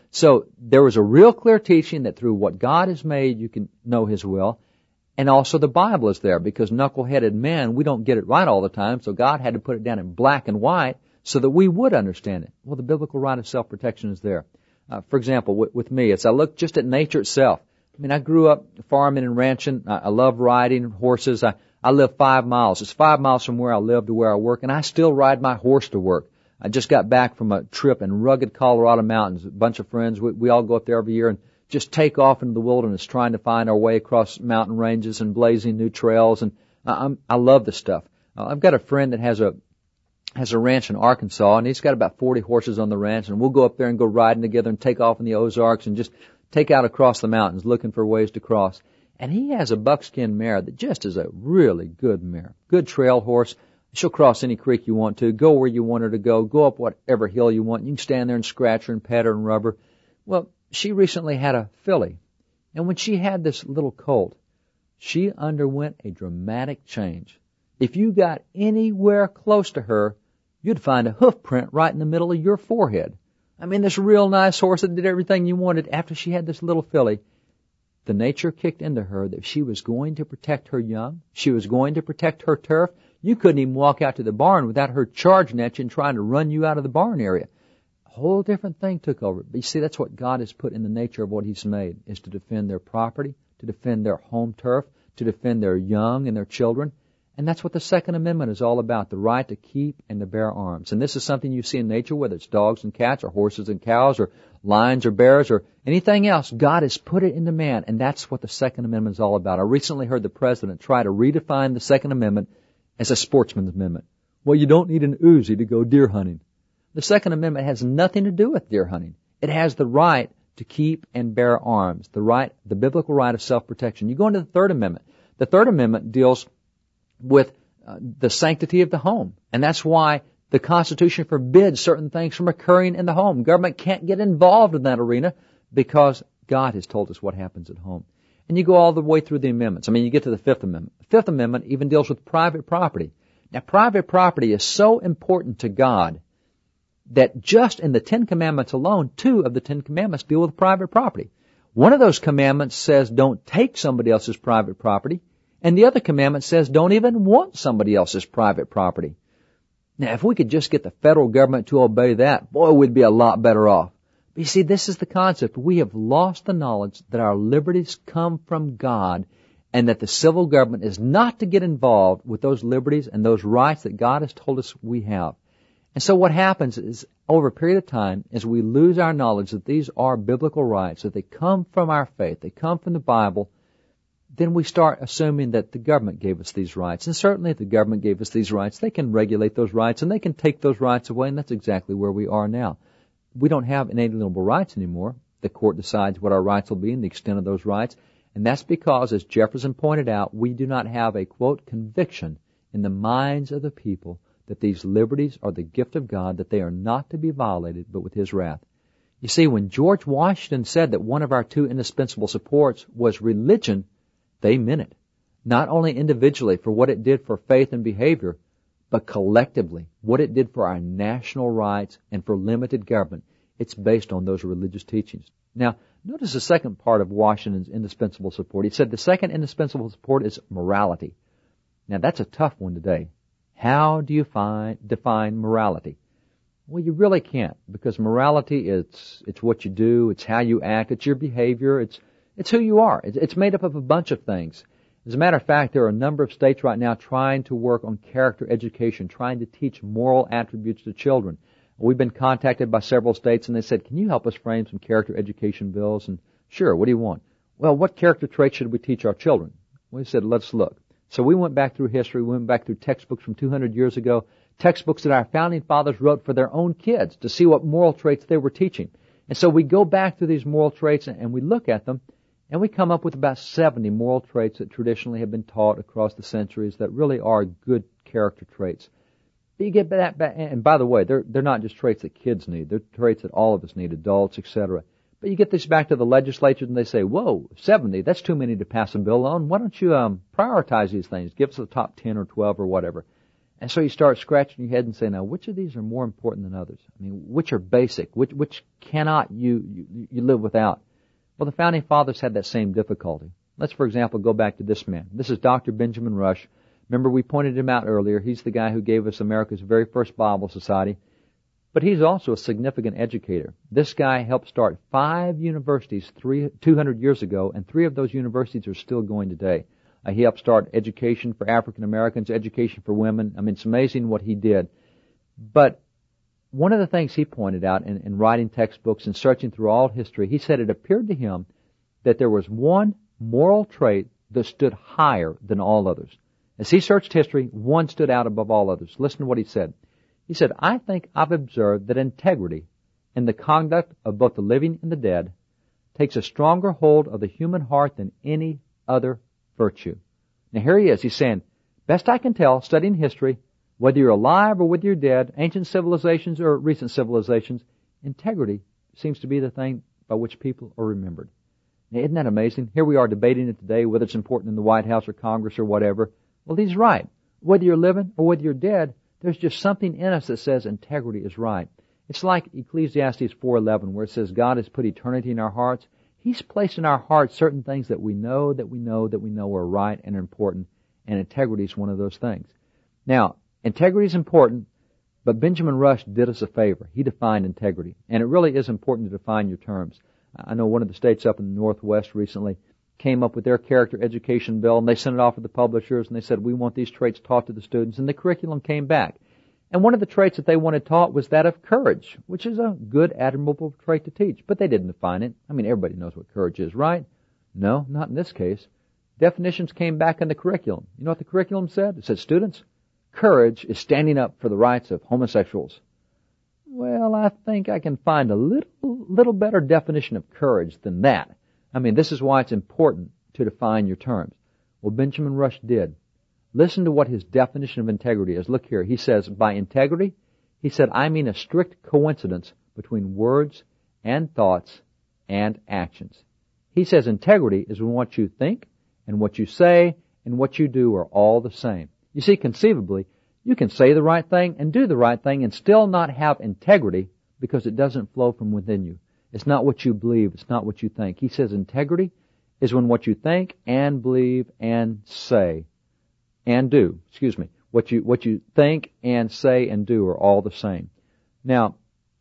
So there was a real clear teaching that through what God has made, you can know His will. And also the Bible is there, because knuckle-headed men, we don't get it right all the time, so God had to put it down in black and white so that we would understand it. Well, the biblical right of self-protection is there. Uh, for example, with, with me, as I look just at nature itself, I mean, I grew up farming and ranching. I, I love riding horses. I, I live five miles. It's five miles from where I live to where I work, and I still ride my horse to work. I just got back from a trip in rugged Colorado mountains. A bunch of friends, we, we all go up there every year and just take off into the wilderness trying to find our way across mountain ranges and blazing new trails. And I, I'm, I love this stuff. Uh, I've got a friend that has a has a ranch in Arkansas, and he's got about forty horses on the ranch, and we'll go up there and go riding together and take off in the Ozarks and just take out across the mountains looking for ways to cross. And he has a buckskin mare that just is a really good mare, good trail horse. She'll cross any creek you want to, go where you want her to go, go up whatever hill you want. You can stand there and scratch her and pet her and rub her. Well, she recently had a filly, and when she had this little colt, she underwent a dramatic change. If you got anywhere close to her, you'd find a hoof print right in the middle of your forehead. I mean, this real nice horse that did everything you wanted. After she had this little filly, the nature kicked into her that she was going to protect her young. She was going to protect her turf. You couldn't even walk out to the barn without her charging at you and trying to run you out of the barn area. A whole different thing took over. But you see, that's what God has put in the nature of what He's made, is to defend their property, to defend their home turf, to defend their young and their children. And that's what the Second Amendment is all about, the right to keep and to bear arms. And this is something you see in nature, whether it's dogs and cats or horses and cows or lions or bears or anything else. God has put it into man, and that's what the Second Amendment is all about. I recently heard the President try to redefine the Second Amendment as a sportsman's amendment. Well, you don't need an Uzi to go deer hunting. The Second Amendment has nothing to do with deer hunting. It has the right to keep and bear arms, the right, the biblical right of self-protection. You go into the Third Amendment. The Third Amendment deals with uh, the sanctity of the home. And that's why the Constitution forbids certain things from occurring in the home. Government can't get involved in that arena because God has told us what happens at home. And you go all the way through the amendments. I mean, you get to the Fifth Amendment. The Fifth Amendment even deals with private property. Now, private property is so important to God that just in the Ten Commandments alone, two of the Ten Commandments deal with private property. One of those commandments says don't take somebody else's private property. And the other commandment says don't even want somebody else's private property. Now, if we could just get the federal government to obey that, boy, we'd be a lot better off. But you see, this is the concept. We have lost the knowledge that our liberties come from God and that the civil government is not to get involved with those liberties and those rights that God has told us we have. And so what happens is, over a period of time, as we lose our knowledge that these are biblical rights, that they come from our faith, they come from the Bible, then we start assuming that the government gave us these rights. And certainly if the government gave us these rights, they can regulate those rights and they can take those rights away, and that's exactly where we are now. We don't have inalienable rights anymore. The court decides what our rights will be and the extent of those rights. And that's because, as Jefferson pointed out, we do not have a, quote, conviction in the minds of the people that these liberties are the gift of God, that they are not to be violated but with His wrath. You see, when George Washington said that one of our two indispensable supports was religion, they meant it, not only individually for what it did for faith and behavior, but collectively, what it did for our national rights and for limited government. It's based on those religious teachings. Now, notice the second part of Washington's indispensable support. He said the second indispensable support is morality. Now, that's a tough one today. How do you find, define morality? Well, you really can't, because morality is it's what you do, it's how you act, it's your behavior, it's It's who you are. It's made up of a bunch of things. As a matter of fact, there are a number of states right now trying to work on character education, trying to teach moral attributes to children. We've been contacted by several states, and they said, can you help us frame some character education bills? And sure, what do you want? Well, what character traits should we teach our children? We said, let's look. So we went back through history. We went back through textbooks from two hundred years ago, textbooks that our founding fathers wrote for their own kids to see what moral traits they were teaching. And so we go back through these moral traits and we look at them, and we come up with about seventy moral traits that traditionally have been taught across the centuries that really are good character traits. But you get that back, and by the way, they're, they're not just traits that kids need. They're traits that all of us need, adults, et cetera. But you get this back to the legislature and they say, whoa, seventy, that's too many to pass a bill on. Why don't you um, prioritize these things? Give us the top ten or twelve or whatever. And so you start scratching your head and saying, now, which of these are more important than others? I mean, which are basic? Which, which cannot you, you, you live without? Well, the Founding Fathers had that same difficulty. Let's, for example, go back to this man. This is Doctor Benjamin Rush. Remember, we pointed him out earlier. He's the guy who gave us America's very first Bible Society. But he's also a significant educator. This guy helped start five universities three, two hundred years ago, and three of those universities are still going today. Uh, he helped start education for African Americans, education for women. I mean, it's amazing what he did. But one of the things he pointed out in, in writing textbooks and searching through all history, he said it appeared to him that there was one moral trait that stood higher than all others. As he searched history, one stood out above all others. Listen to what he said. He said, I think I've observed that integrity in the conduct of both the living and the dead takes a stronger hold of the human heart than any other virtue. Now here he is. He's saying, best I can tell, studying history, whether you're alive or whether you're dead, ancient civilizations or recent civilizations, integrity seems to be the thing by which people are remembered. Now, isn't that amazing? Here we are debating it today, whether it's important in the White House or Congress or whatever. Well, he's right. Whether you're living or whether you're dead, there's just something in us that says integrity is right. It's like Ecclesiastes four eleven, where it says God has put eternity in our hearts. He's placed in our hearts certain things that we know, that we know, that we know are right and are important, and integrity is one of those things. Now, integrity is important, but Benjamin Rush did us a favor. He defined integrity, and it really is important to define your terms. I know one of the states up in the Northwest recently came up with their character education bill, and they sent it off to the publishers, and they said, we want these traits taught to the students, and the curriculum came back. And one of the traits that they wanted taught was that of courage, which is a good, admirable trait to teach. But they didn't define it. I mean, everybody knows what courage is, right? No, not in this case. Definitions came back in the curriculum. You know what the curriculum said? It said, students, courage is standing up for the rights of homosexuals. Well, I think I can find a little, little better definition of courage than that. I mean, this is why it's important to define your terms. Well, Benjamin Rush did. Listen to what his definition of integrity is. Look here. He says, by integrity, he said, I mean a strict coincidence between words and thoughts and actions. He says integrity is when what you think and what you say and what you do are all the same. You see, conceivably, you can say the right thing and do the right thing and still not have integrity because it doesn't flow from within you. It's not what you believe. It's not what you think. He says integrity is when what you think and believe and say and do, excuse me, what you, what you think and say and do are all the same. Now,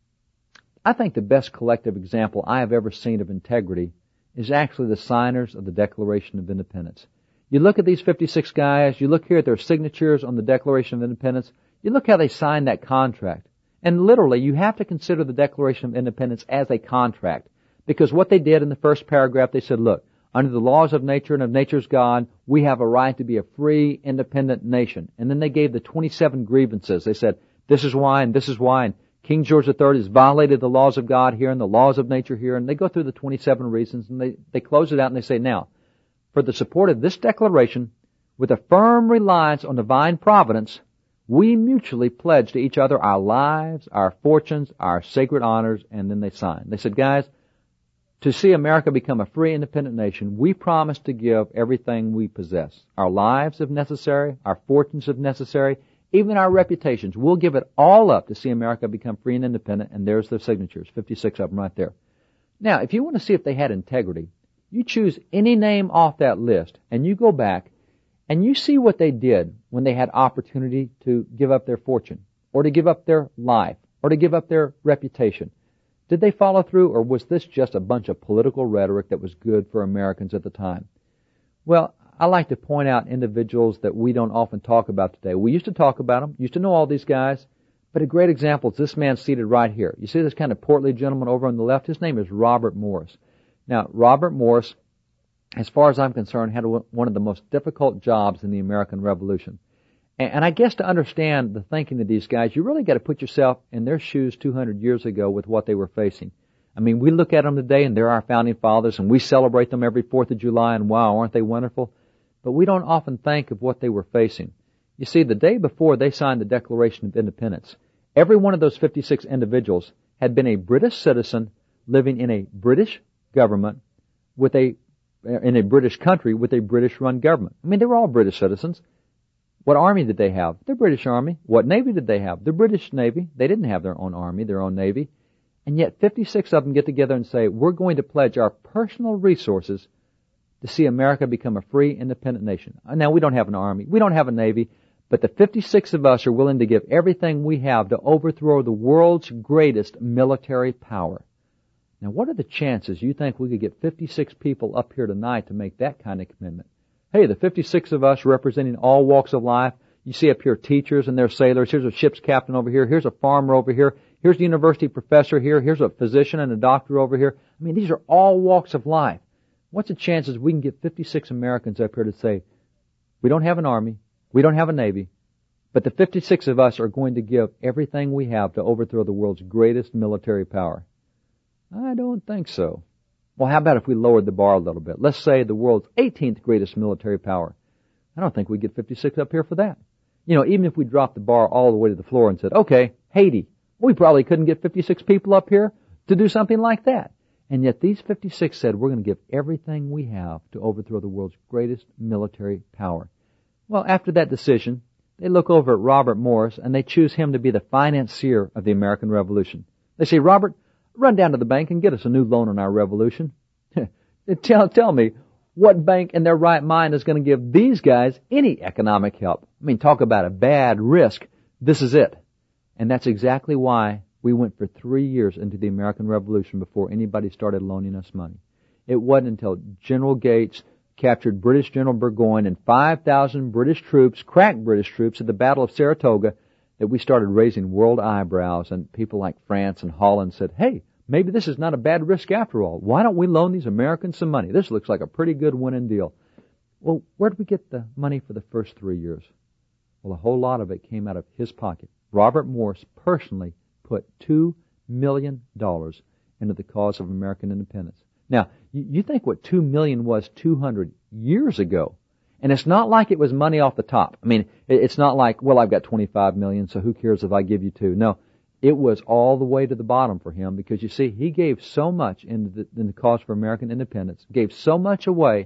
I think the best collective example I have ever seen of integrity is actually the signers of the Declaration of Independence. You look at these fifty-six guys, you look here at their signatures on the Declaration of Independence, you look how they signed that contract. And literally, you have to consider the Declaration of Independence as a contract. Because what they did in the first paragraph, they said, look, under the laws of nature and of nature's God, we have a right to be a free, independent nation. And then they gave the twenty-seven grievances. They said, this is why and this is why. And King George the Third has violated the laws of God here and the laws of nature here. And they go through the twenty-seven reasons and they, they close it out and they say, now, for the support of this declaration, with a firm reliance on divine providence, we mutually pledge to each other our lives, our fortunes, our sacred honors, and then they sign. They said, guys, to see America become a free, independent nation, we promise to give everything we possess. Our lives, if necessary, our fortunes, if necessary, even our reputations. We'll give it all up to see America become free and independent, and there's their signatures, fifty-six of them right there. Now, if you want to see if they had integrity, you choose any name off that list, and you go back, and you see what they did when they had opportunity to give up their fortune, or to give up their life, or to give up their reputation. Did they follow through, or was this just a bunch of political rhetoric that was good for Americans at the time? Well, I like to point out individuals that we don't often talk about today. We used to talk about them, used to know all these guys, but a great example is this man seated right here. You see this kind of portly gentleman over on the left? His name is Robert Morris. Now, Robert Morris, as far as I'm concerned, had one of the most difficult jobs in the American Revolution. And I guess to understand the thinking of these guys, you really got to put yourself in their shoes two hundred years ago with what they were facing. I mean, we look at them today and they're our founding fathers and we celebrate them every fourth of July and wow, aren't they wonderful? But we don't often think of what they were facing. You see, the day before they signed the Declaration of Independence, every one of those fifty-six individuals had been a British citizen living in a British government with a, in a British country with a British-run government. I mean, they were all British citizens. What army did they have? The British Army. What navy did they have? The British Navy. They didn't have their own army, their own navy. And yet fifty-six of them get together and say, we're going to pledge our personal resources to see America become a free, independent nation. Now, we don't have an army. We don't have a navy. But the fifty-six of us are willing to give everything we have to overthrow the world's greatest military power. Now, what are the chances you think we could get fifty-six people up here tonight to make that kind of commitment? Hey, the fifty-six of us representing all walks of life. You see up here teachers and their sailors. Here's a ship's captain over here. Here's a farmer over here. Here's a university professor here. Here's a physician and a doctor over here. I mean, these are all walks of life. What's the chances we can get fifty-six Americans up here to say, we don't have an army, we don't have a navy, but the fifty-six of us are going to give everything we have to overthrow the world's greatest military power? I don't think so. Well, how about if we lowered the bar a little bit? Let's say the world's eighteenth greatest military power. I don't think we'd get fifty-six up here for that. You know, even if we dropped the bar all the way to the floor and said, okay, Haiti, we probably couldn't get fifty-six people up here to do something like that. And yet these fifty-six said, we're going to give everything we have to overthrow the world's greatest military power. Well, after that decision, they look over at Robert Morris and they choose him to be the financier of the American Revolution. They say, Robert, run down to the bank and get us a new loan on our revolution. tell, tell me, what bank in their right mind is going to give these guys any economic help? I mean, talk about a bad risk. This is it. And that's exactly why we went for three years into the American Revolution before anybody started loaning us money. It wasn't until General Gates captured British General Burgoyne and five thousand British troops, crack British troops, at the Battle of Saratoga that we started raising world eyebrows, and people like France and Holland said, hey, maybe this is not a bad risk after all. Why don't we loan these Americans some money? This looks like a pretty good winning deal. Well, where did we get the money for the first three years? Well, a whole lot of it came out of his pocket. Robert Morris personally put two million dollars into the cause of American independence. Now, you think what two million dollars was two hundred years ago. And it's not like it was money off the top. I mean, it's not like, well, I've got twenty-five million dollars, so who cares if I give you two? No, it was all the way to the bottom for him because, you see, he gave so much in the, in the cause for American independence, gave so much away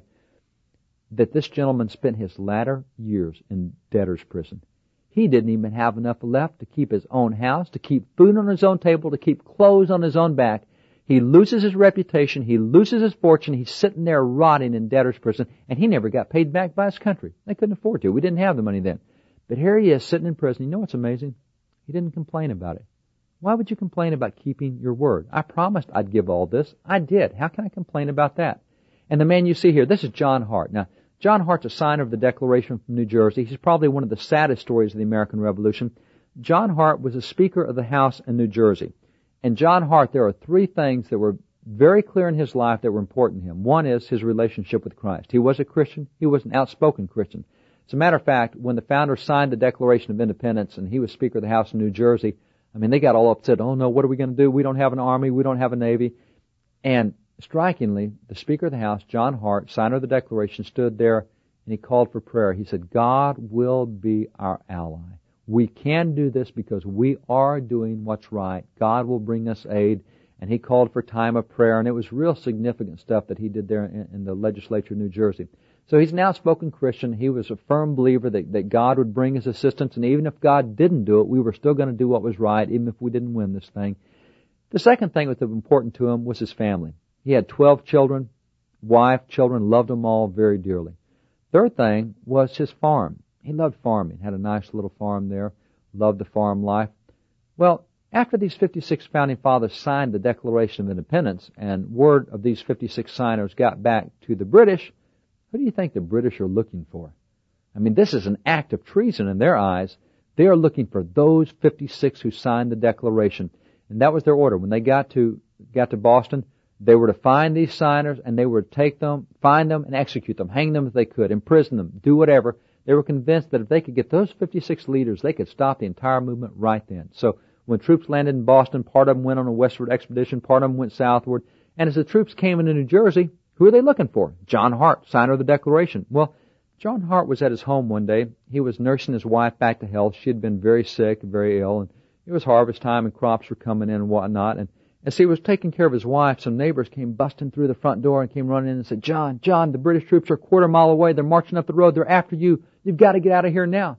that this gentleman spent his latter years in debtor's prison. He didn't even have enough left to keep his own house, to keep food on his own table, to keep clothes on his own back. He loses his reputation. He loses his fortune. He's sitting there rotting in debtor's prison, and he never got paid back by his country. They couldn't afford to. We didn't have the money then. But here he is sitting in prison. You know what's amazing? He didn't complain about it. Why would you complain about keeping your word? I promised I'd give all this. I did. How can I complain about that? And the man you see here, this is John Hart. Now, John Hart's a signer of the Declaration from New Jersey. He's probably one of the saddest stories of the American Revolution. John Hart was a Speaker of the House in New Jersey. And John Hart, there are three things that were very clear in his life that were important to him. One is his relationship with Christ. He was a Christian. He was an outspoken Christian. As a matter of fact, when the founders signed the Declaration of Independence and he was Speaker of the House in New Jersey, I mean, they got all upset. Oh, no, what are we going to do? We don't have an army. We don't have a navy. And strikingly, the Speaker of the House, John Hart, signer of the Declaration, stood there and he called for prayer. He said, God will be our ally. We can do this because we are doing what's right. God will bring us aid. And he called for time of prayer, and it was real significant stuff that he did there in, in the legislature of New Jersey. So he's an outspoken Christian. He was a firm believer that, that God would bring his assistance, and even if God didn't do it, we were still going to do what was right, even if we didn't win this thing. The second thing that was important to him was his family. He had twelve children, wife, children, loved them all very dearly. Third thing was his farm. He loved farming, had a nice little farm there, loved the farm life. Well, after these fifty-six founding fathers signed the Declaration of Independence and word of these fifty-six signers got back to the British, who do you think the British are looking for? I mean, this is an act of treason in their eyes. They are looking for those fifty-six who signed the Declaration. And that was their order. When they got to got to Boston, they were to find these signers and they were to take them, find them, and execute them, hang them if they could, imprison them, do whatever. They were convinced that if they could get those fifty-six leaders, they could stop the entire movement right then. So when troops landed in Boston, part of them went on a westward expedition, part of them went southward. And as the troops came into New Jersey, who are they looking for? John Hart, signer of the Declaration. Well, John Hart was at his home one day. He was nursing his wife back to health. She had been very sick, very ill, and it was harvest time and crops were coming in and whatnot. And as he was taking care of his wife, some neighbors came busting through the front door and came running in and said, John, John, the British troops are a quarter mile away. They're marching up the road. They're after you. You've got to get out of here now.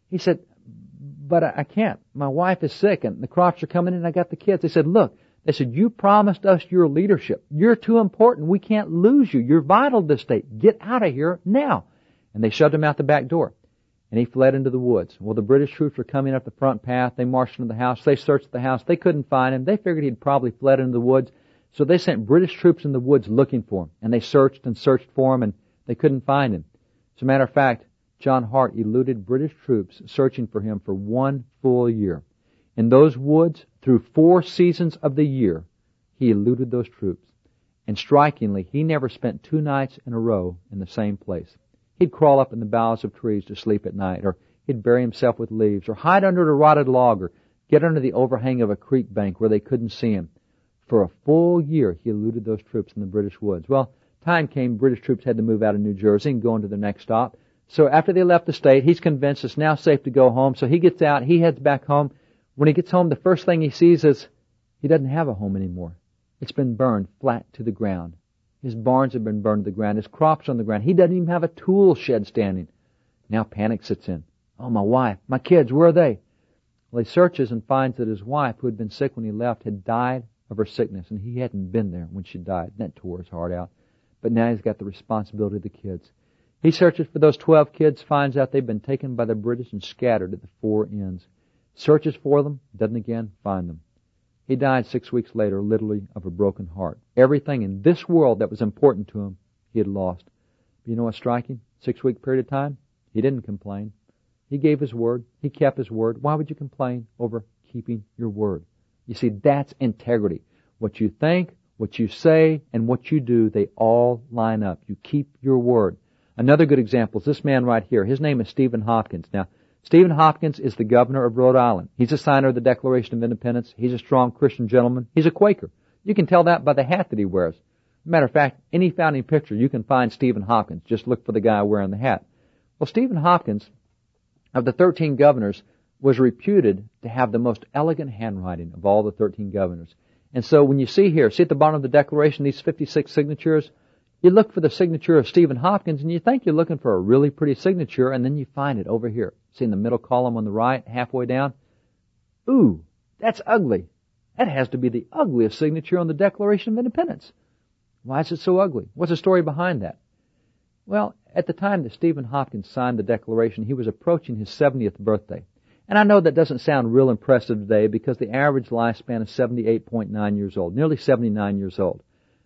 He said, but I can't. My wife is sick and the crops are coming in and I got the kids. They said, look, they said, you promised us your leadership. You're too important. We can't lose you. You're vital to the state. Get out of here now. And they shoved him out the back door. And he fled into the woods. Well, the British troops were coming up the front path. They marched into the house. They searched the house. They couldn't find him. They figured he'd probably fled into the woods. So they sent British troops in the woods looking for him. And they searched and searched for him, and they couldn't find him. As a matter of fact, John Hart eluded British troops searching for him for one full year. In those woods, through four seasons of the year, he eluded those troops. And strikingly, he never spent two nights in a row in the same place. He'd crawl up in the boughs of trees to sleep at night, or he'd bury himself with leaves, or hide under a rotted log, or get under the overhang of a creek bank where they couldn't see him. For a full year, he eluded those troops in the British woods. Well, time came, British troops had to move out of New Jersey and go on to their next stop. So after they left the state, he's convinced it's now safe to go home. So he gets out, he heads back home. When he gets home, the first thing he sees is he doesn't have a home anymore. It's been burned flat to the ground. His barns have been burned to the ground. His crops on the ground. He doesn't even have a tool shed standing. Now panic sits in. Oh, my wife, my kids, where are they? Well, he searches and finds that his wife, who had been sick when he left, had died of her sickness, and he hadn't been there when she died. And that tore his heart out. But now he's got the responsibility of the kids. He searches for those twelve kids, finds out they've been taken by the British and scattered at the four ends. Searches for them, doesn't again find them. He died six weeks later, literally, of a broken heart. Everything in this world that was important to him, he had lost. But you know what's striking? Six-week period of time, he didn't complain. He gave his word. He kept his word. Why would you complain over keeping your word? You see, that's integrity. What you think, what you say, and what you do, they all line up. You keep your word. Another good example is this man right here. His name is Stephen Hopkins. Now, Stephen Hopkins is the governor of Rhode Island. He's a signer of the Declaration of Independence. He's a strong Christian gentleman. He's a Quaker. You can tell that by the hat that he wears. Matter of fact, any founding picture, you can find Stephen Hopkins. Just look for the guy wearing the hat. Well, Stephen Hopkins, of the thirteen governors, was reputed to have the most elegant handwriting of all the thirteen governors. And so when you see here, see at the bottom of the Declaration, these fifty-six signatures, you look for the signature of Stephen Hopkins, and you think you're looking for a really pretty signature, and then you find it over here. See in the middle column on the right, halfway down? Ooh, that's ugly. That has to be the ugliest signature on the Declaration of Independence. Why is it so ugly? What's the story behind that? Well, at the time that Stephen Hopkins signed the Declaration, he was approaching his seventieth birthday. And I know that doesn't sound real impressive today because the average lifespan is seventy-eight point nine years old, nearly seventy-nine years old.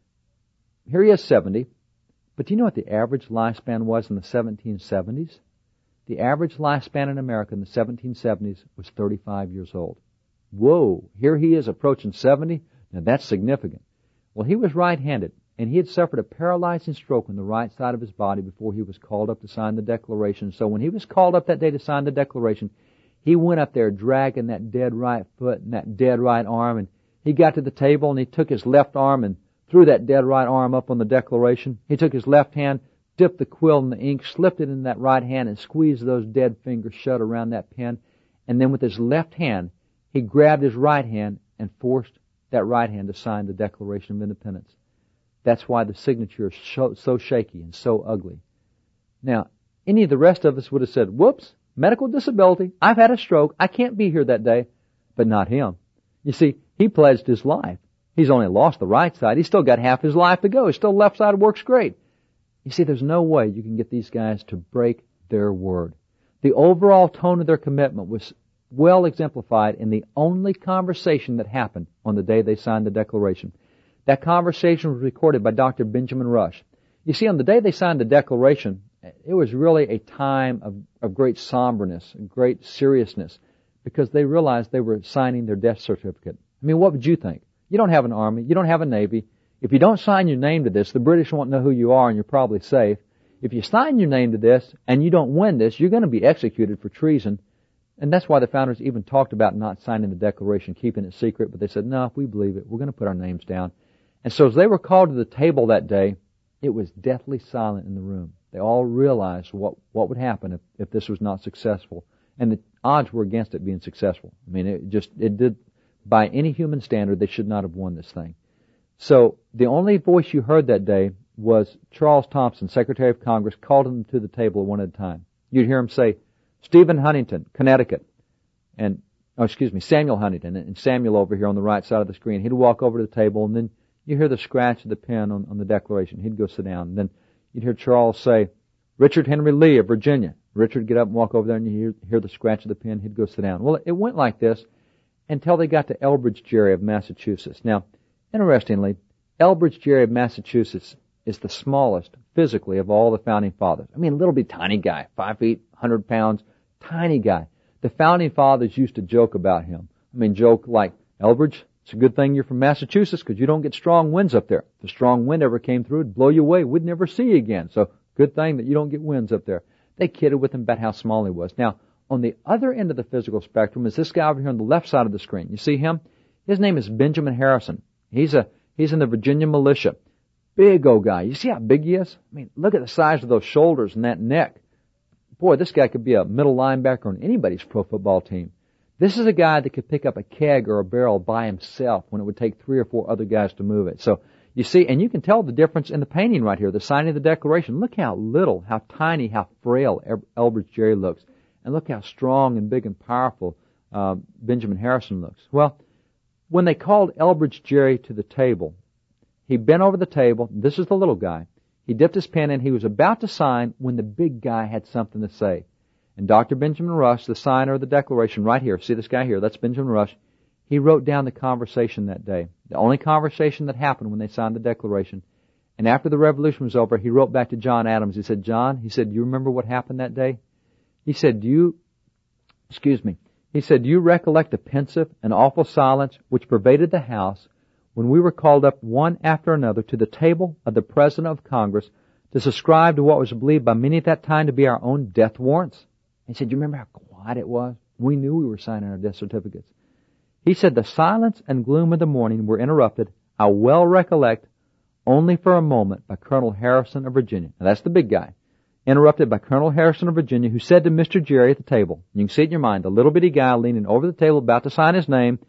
Here he is seventy, but do you know what the average lifespan was in the seventeen seventies? The average lifespan in America in the seventeen seventies was thirty-five years old. Whoa, here he is approaching seventy? Now that's significant. Well, he was right-handed, and he had suffered a paralyzing stroke on the right side of his body before he was called up to sign the Declaration. So when he was called up that day to sign the Declaration, he went up there dragging that dead right foot and that dead right arm, and he got to the table and he took his left arm and threw that dead right arm up on the Declaration. He took his left hand, dipped the quill in the ink, slipped it in that right hand, and squeezed those dead fingers shut around that pen. And then with his left hand, he grabbed his right hand and forced that right hand to sign the Declaration of Independence. That's why the signature is so, so shaky and so ugly. Now, any of the rest of us would have said, whoops, medical disability, I've had a stroke, I can't be here that day. But not him. You see, he pledged his life. He's only lost the right side. He's still got half his life to go. His still left side works great. You see, there's no way you can get these guys to break their word. The overall tone of their commitment was well exemplified in the only conversation that happened on the day they signed the Declaration. That conversation was recorded by Doctor Benjamin Rush. You see, on the day they signed the Declaration, it was really a time of, of great somberness, great seriousness, because they realized they were signing their death certificate. I mean, what would you think? You don't have an army. You don't have a navy. If you don't sign your name to this, the British won't know who you are and you're probably safe. If you sign your name to this and you don't win this, you're going to be executed for treason. And that's why the founders even talked about not signing the Declaration, keeping it secret. But they said, no, if we believe it, we're going to put our names down. And so as they were called to the table that day, it was deathly silent in the room. They all realized what, what would happen if, if this was not successful. And the odds were against it being successful. I mean, it just, it did, by any human standard, they should not have won this thing. So the only voice you heard that day was Charles Thompson, Secretary of Congress, called them to the table one at a time. You'd hear him say, Stephen Huntington, Connecticut, and, oh, excuse me, Samuel Huntington, and Samuel over here on the right side of the screen. He'd walk over to the table, and then you hear the scratch of the pen on, on the Declaration. He'd go sit down. And then you'd hear Charles say, Richard Henry Lee of Virginia. Richard would get up and walk over there, and you hear, hear the scratch of the pen. He'd go sit down. Well, it went like this until they got to Elbridge Gerry of Massachusetts. Now, interestingly, Elbridge Gerry of Massachusetts is the smallest physically of all the founding fathers. I mean, a little bit tiny guy, five feet, one hundred pounds, tiny guy. The founding fathers used to joke about him. I mean, joke like, Elbridge, it's a good thing you're from Massachusetts because you don't get strong winds up there. If a strong wind ever came through, it'd blow you away. We'd never see you again. So, good thing that you don't get winds up there. They kidded with him about how small he was. Now, on the other end of the physical spectrum is this guy over here on the left side of the screen. You see him? His name is Benjamin Harrison. He's a he's in the Virginia militia. Big old guy. You see how big he is? I mean, look at the size of those shoulders and that neck. Boy, this guy could be a middle linebacker on anybody's pro football team. This is a guy that could pick up a keg or a barrel by himself when it would take three or four other guys to move it. So, you see, and you can tell the difference in the painting right here, the signing of the Declaration. Look how little, how tiny, how frail Elbridge Gerry looks. And look how strong and big and powerful uh, Benjamin Harrison looks. Well, when they called Elbridge Gerry to the table, he bent over the table. This is the little guy. He dipped his pen in. He was about to sign when the big guy had something to say. And Doctor Benjamin Rush, the signer of the Declaration, right here, see this guy here, that's Benjamin Rush, he wrote down the conversation that day, the only conversation that happened when they signed the Declaration. And after the revolution was over, he wrote back to John Adams. He said, John, he said, do you remember what happened that day? He said, do you, excuse me, he said, do you recollect the pensive and awful silence which pervaded the House when we were called up one after another to the table of the President of Congress to subscribe to what was believed by many at that time to be our own death warrants? He said, do you remember how quiet it was? We knew we were signing our death certificates. He said, the silence and gloom of the morning were interrupted, I well recollect, only for a moment by Colonel Harrison of Virginia. Now that's the big guy. Interrupted by Colonel Harrison of Virginia, who said to Mister Gerry at the table, you can see it in your mind, the little bitty guy leaning over the table about to sign his name,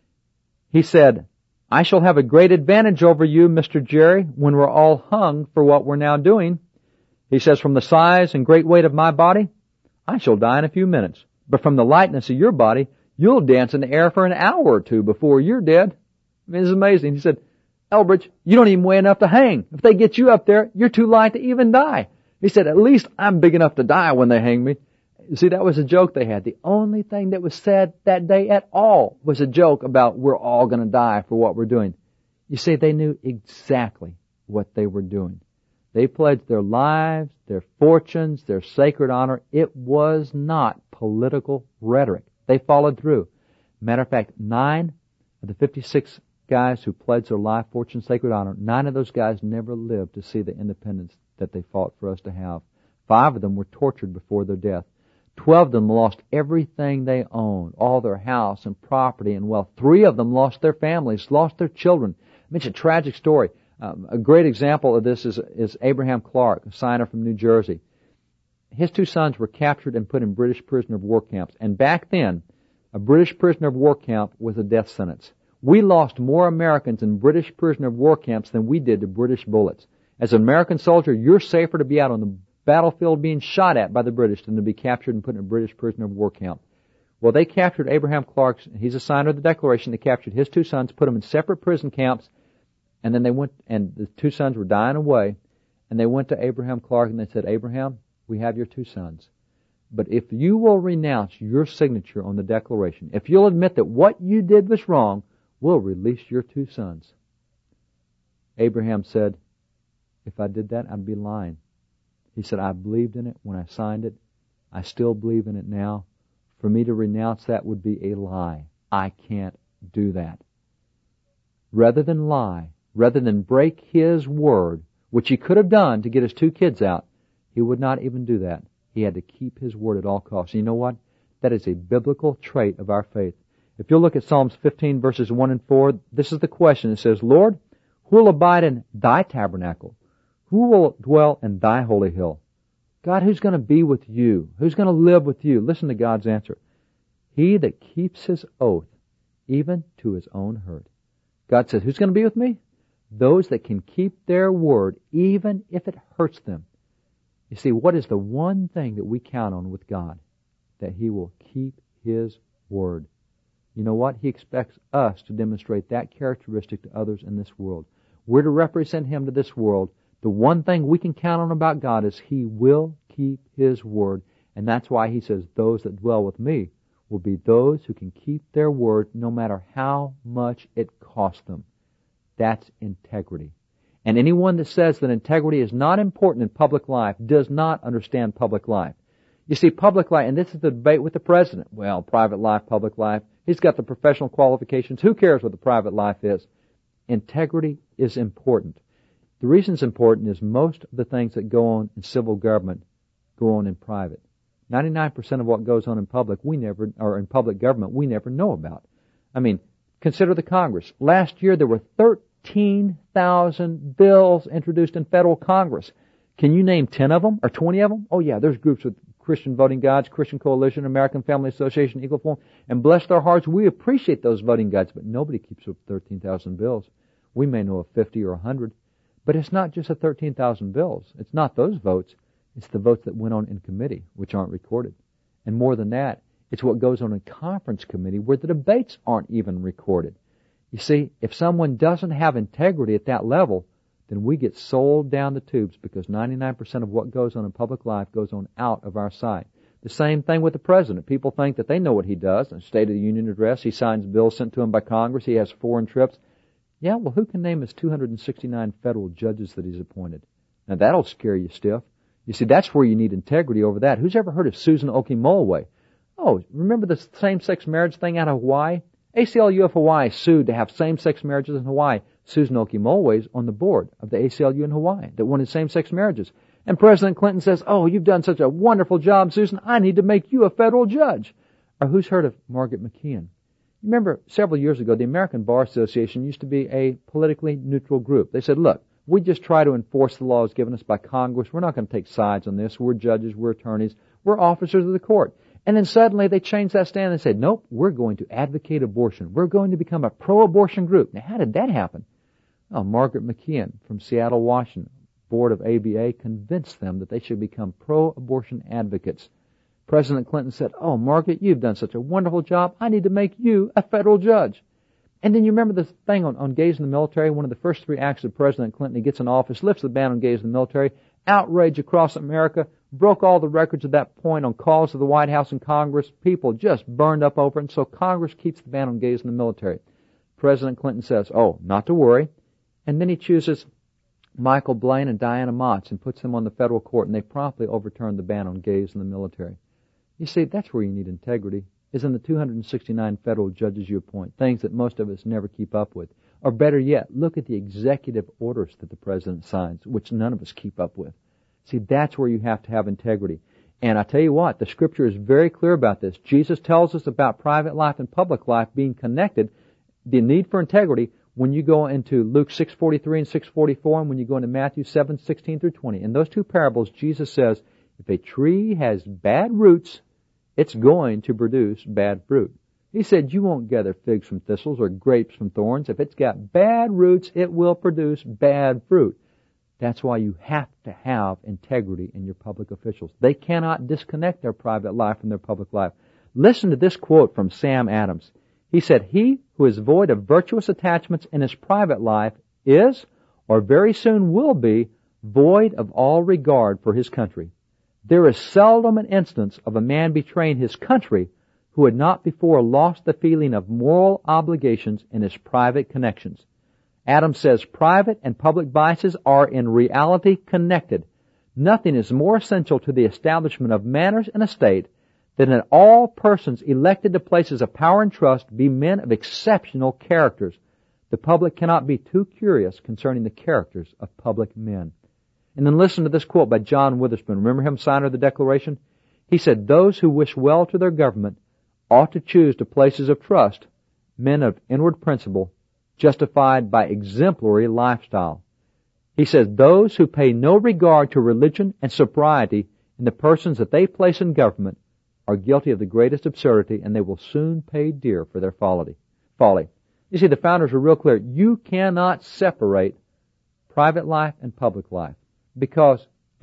he said, I shall have a great advantage over you, Mister Gerry, when we're all hung for what we're now doing. He says, from the size and great weight of my body, I shall die in a few minutes. But from the lightness of your body, you'll dance in the air for an hour or two before you're dead. I mean, it's amazing. He said, Elbridge, you don't even weigh enough to hang. If they get you up there, you're too light to even die. He said, at least I'm big enough to die when they hang me. You see, that was a joke they had. The only thing that was said that day at all was a joke about we're all going to die for what we're doing. You see, they knew exactly what they were doing. They pledged their lives, their fortunes, their sacred honor. It was not political rhetoric. They followed through. Matter of fact, nine of the fifty-six guys who pledged their life, fortune, sacred honor, nine of those guys never lived to see the independence that they fought for us to have. Five of them were tortured before their death. Twelve of them lost everything they owned, all their house and property and wealth. Three of them lost their families, lost their children. I mean, it's a tragic story. Um, a great example of this is, is Abraham Clark, a signer from New Jersey. His two sons were captured and put in British prisoner of war camps. And back then, a British prisoner of war camp was a death sentence. We lost more Americans in British prisoner of war camps than we did to British bullets. As an American soldier, you're safer to be out on the battlefield being shot at by the British than to be captured and put in a British prisoner of war camp. Well, they captured Abraham Clark. He's a signer of the Declaration. They captured his two sons, put them in separate prison camps, and then they went, and the two sons were dying away, and they went to Abraham Clark and they said, Abraham, we have your two sons. But if you will renounce your signature on the Declaration, if you'll admit that what you did was wrong, we'll release your two sons. Abraham said, if I did that, I'd be lying. He said, I believed in it when I signed it. I still believe in it now. For me to renounce that would be a lie. I can't do that. Rather than lie, rather than break his word, which he could have done to get his two kids out, he would not even do that. He had to keep his word at all costs. And you know what? That is a biblical trait of our faith. If you'll look at Psalms fifteen, verses one and four, this is the question. It says, Lord, who will abide in thy tabernacle? Who will dwell in thy holy hill? God, who's going to be with you? Who's going to live with you? Listen to God's answer. He that keeps his oath, even to his own hurt. God says, who's going to be with me? Those that can keep their word, even if it hurts them. You see, what is the one thing that we count on with God? that He will keep His word. You know what? He expects us to demonstrate that characteristic to others in this world. We're to represent Him to this world. The one thing we can count on about God is He will keep His word. And that's why He says, those that dwell with me will be those who can keep their word no matter how much it costs them. That's integrity. And anyone that says that integrity is not important in public life does not understand public life. You see, public life, and this is the debate with the president. Well, private life, public life. He's got the professional qualifications. Who cares what the private life is? Integrity is important. The reason it's important is most of the things that go on in civil government go on in private. ninety-nine percent of what goes on in public, we never, or in public government, we never know about. I mean, consider the Congress. Last year there were thirteen thousand bills introduced in federal Congress. Can you name ten of them or twenty of them? Oh yeah, there's groups with Christian Voting Guides, Christian Coalition, American Family Association, Equal Forum, and bless their hearts, we appreciate those voting guides, but nobody keeps up thirteen thousand bills. We may know of fifty or one hundred, but it's not just the thirteen thousand bills. It's not those votes. It's the votes that went on in committee, which aren't recorded. And more than that, it's what goes on in conference committee where the debates aren't even recorded. You see, if someone doesn't have integrity at that level, then we get sold down the tubes because ninety-nine percent of what goes on in public life goes on out of our sight. The same thing with the president. People think that they know what he does. In State of the Union address, he signs bills sent to him by Congress. He has foreign trips. Yeah, well, who can name his two hundred sixty-nine federal judges that he's appointed? Now, that'll scare you stiff. You see, that's where you need integrity over that. Who's ever heard of Susan Okimulgee? Oh, remember the same-sex marriage thing out of Hawaii? A C L U of Hawaii sued to have same-sex marriages in Hawaii. Susan Okimulgee is on the board of the A C L U in Hawaii that wanted same-sex marriages. And President Clinton says, oh, you've done such a wonderful job, Susan, I need to make you a federal judge. Or who's heard of Margaret McKeon? Remember, several years ago, the American Bar Association used to be a politically neutral group. They said, look, we just try to enforce the laws given us by Congress. We're not going to take sides on this. We're judges. We're attorneys. We're officers of the court. And then suddenly they changed that stand and said, nope, we're going to advocate abortion. We're going to become a pro-abortion group. Now, how did that happen? Oh, Margaret McKeon from Seattle, Washington, board of A B A, convinced them that they should become pro-abortion advocates. President Clinton said, oh, Margaret, you've done such a wonderful job. I need to make you a federal judge. And then you remember this thing on, on gays in the military? One of the first three acts of President Clinton, he gets in office, lifts the ban on gays in the military, outrage across America, broke all the records at that point on calls to the White House and Congress. People just burned up over it, and so Congress keeps the ban on gays in the military. President Clinton says, oh, not to worry. And then he chooses Michael Blaine and Diana Motz and puts them on the federal court, and they promptly overturned the ban on gays in the military. You see, that's where you need integrity, is in the two hundred sixty-nine federal judges you appoint, things that most of us never keep up with. Or better yet, look at the executive orders that the president signs, which none of us keep up with. See, that's where you have to have integrity. And I tell you what, the Scripture is very clear about this. Jesus tells us about private life and public life being connected, the need for integrity, when you go into Luke six forty-three and six forty-four, and when you go into Matthew seven sixteen through twenty. In those two parables, Jesus says, if a tree has bad roots, it's going to produce bad fruit. He said, you won't gather figs from thistles or grapes from thorns. If it's got bad roots, it will produce bad fruit. That's why you have to have integrity in your public officials. They cannot disconnect their private life from their public life. Listen to this quote from Sam Adams. He said, he who is void of virtuous attachments in his private life is, or very soon will be, void of all regard for his country. There is seldom an instance of a man betraying his country who had not before lost the feeling of moral obligations in his private connections. Adams says private and public vices are in reality connected. Nothing is more essential to the establishment of manners in a state than that all persons elected to places of power and trust be men of exceptional characters. The public cannot be too curious concerning the characters of public men. And then listen to this quote by John Witherspoon. Remember him, signer of the Declaration? He said, those who wish well to their government ought to choose to places of trust men of inward principle, justified by exemplary lifestyle. He says, those who pay no regard to religion and sobriety in the persons that they place in government are guilty of the greatest absurdity, and they will soon pay dear for their folly. Folly. You see, the founders were real clear. You cannot separate private life and public life, because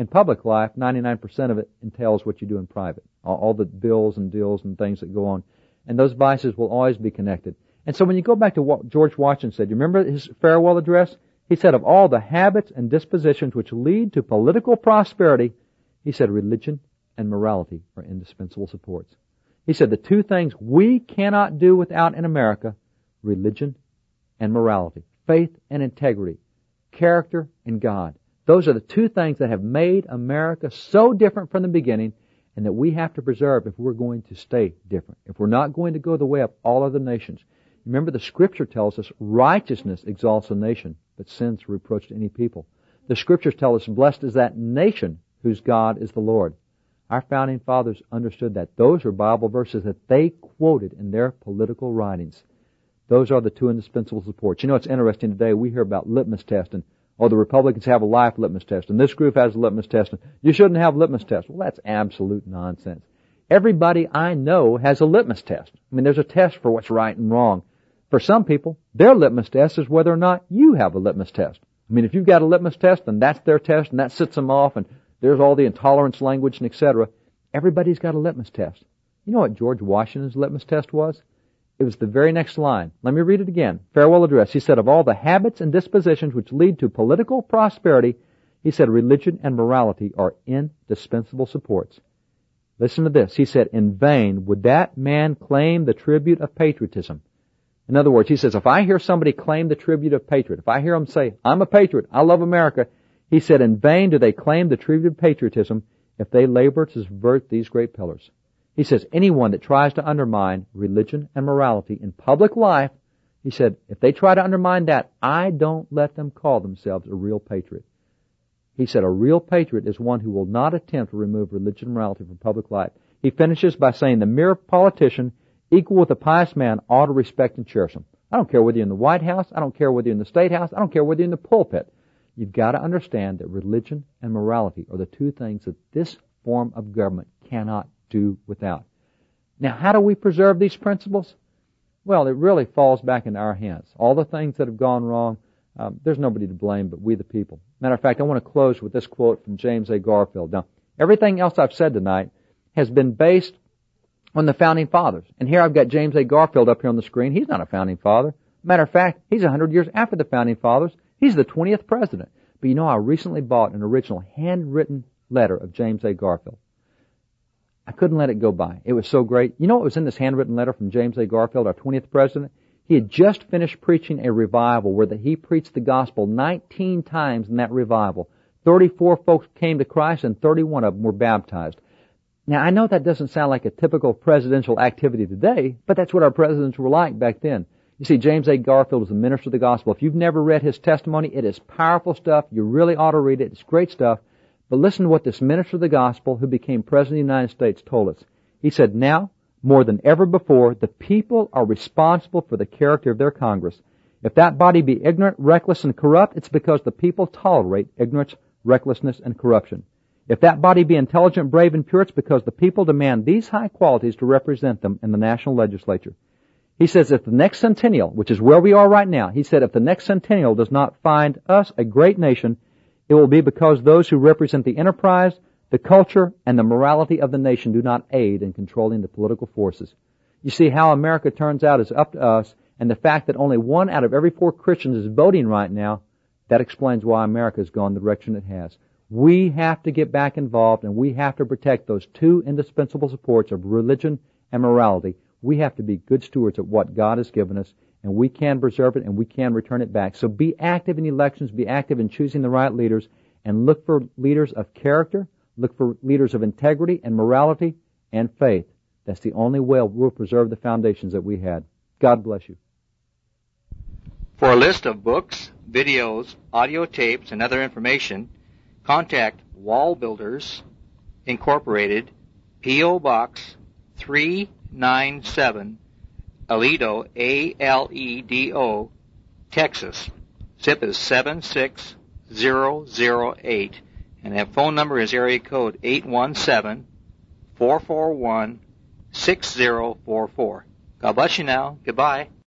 In public life, ninety-nine percent of it entails what you do in private, all, all the bills and deals and things that go on. And those vices will always be connected. And so when you go back to what George Washington said, you remember his farewell address? He said, of all the habits and dispositions which lead to political prosperity, he said religion and morality are indispensable supports. He said the two things we cannot do without in America, religion and morality, faith and integrity, character and God. Those are the two things that have made America so different from the beginning and that we have to preserve if we're going to stay different, if we're not going to go the way of all other nations. Remember, the Scripture tells us righteousness exalts a nation, but sin's a reproach to any people. The Scriptures tell us blessed is that nation whose God is the Lord. Our founding fathers understood that. Those are Bible verses that they quoted in their political writings. Those are the two indispensable supports. You know, it's interesting today, we hear about litmus testing. Oh, the Republicans have a life litmus test, and this group has a litmus test. You shouldn't have litmus tests. Well, that's absolute nonsense. Everybody I know has a litmus test. I mean, there's a test for what's right and wrong. For some people, their litmus test is whether or not you have a litmus test. I mean, if you've got a litmus test, then that's their test, and that sets them off, and there's all the intolerance language and et cetera. Everybody's got a litmus test. You know what George Washington's litmus test was? It was the very next line. Let me read it again. Farewell address. He said, of all the habits and dispositions which lead to political prosperity, he said, religion and morality are indispensable supports. Listen to this. He said, in vain would that man claim the tribute of patriotism. In other words, he says, if I hear somebody claim the tribute of patriot, if I hear them say, I'm a patriot, I love America, he said, in vain do they claim the tribute of patriotism if they labor to subvert these great pillars. He says, anyone that tries to undermine religion and morality in public life, he said, if they try to undermine that, I don't let them call themselves a real patriot. He said, a real patriot is one who will not attempt to remove religion and morality from public life. He finishes by saying, the mere politician, equal with a pious man, ought to respect and cherish him. I don't care whether you're in the White House, I don't care whether you're in the State House, I don't care whether you're in the pulpit. You've got to understand that religion and morality are the two things that this form of government cannot do without. Now, how do we preserve these principles? Well, it really falls back into our hands. All the things that have gone wrong, um, there's nobody to blame but we the people. Matter of fact, I want to close with this quote from James A. Garfield. Now, everything else I've said tonight has been based on the Founding Fathers. And here I've got James A. Garfield up here on the screen. He's not a Founding Father. Matter of fact, he's one hundred years after the Founding Fathers. He's the twentieth president. But you know, I recently bought an original handwritten letter of James A. Garfield. I couldn't let it go by. It was so great. You know what was in this handwritten letter from James A. Garfield, our twentieth president? He had just finished preaching a revival where the, he preached the gospel nineteen times in that revival. thirty-four folks came to Christ and thirty-one of them were baptized. Now, I know that doesn't sound like a typical presidential activity today, but that's what our presidents were like back then. You see, James A. Garfield was a minister of the gospel. If you've never read his testimony, it is powerful stuff. You really ought to read it. It's great stuff. But listen to what this minister of the gospel, who became president of the United States, told us. He said, now, more than ever before, the people are responsible for the character of their Congress. If that body be ignorant, reckless, and corrupt, it's because the people tolerate ignorance, recklessness, and corruption. If that body be intelligent, brave, and pure, it's because the people demand these high qualities to represent them in the national legislature. He says if the next centennial, which is where we are right now, he said if the next centennial does not find us a great nation, it will be because those who represent the enterprise, the culture, and the morality of the nation do not aid in controlling the political forces. You see, how America turns out is up to us, and the fact that only one out of every four Christians is voting right now, that explains why America has gone the direction it has. We have to get back involved, and we have to protect those two indispensable supports of religion and morality. We have to be good stewards of what God has given us, and we can preserve it and we can return it back. So be active in elections, be active in choosing the right leaders, and look for leaders of character, look for leaders of integrity and morality and faith. That's the only way we'll preserve the foundations that we had. God bless you. For a list of books, videos, audio tapes, and other information, contact Wall Builders, Incorporated, P O. Box three ninety-seven, Aledo, A L E D O, Texas. Zip is seven six zero zero eight, and that phone number is area code eight one seven, four four one, six zero four four. God bless you now. Goodbye.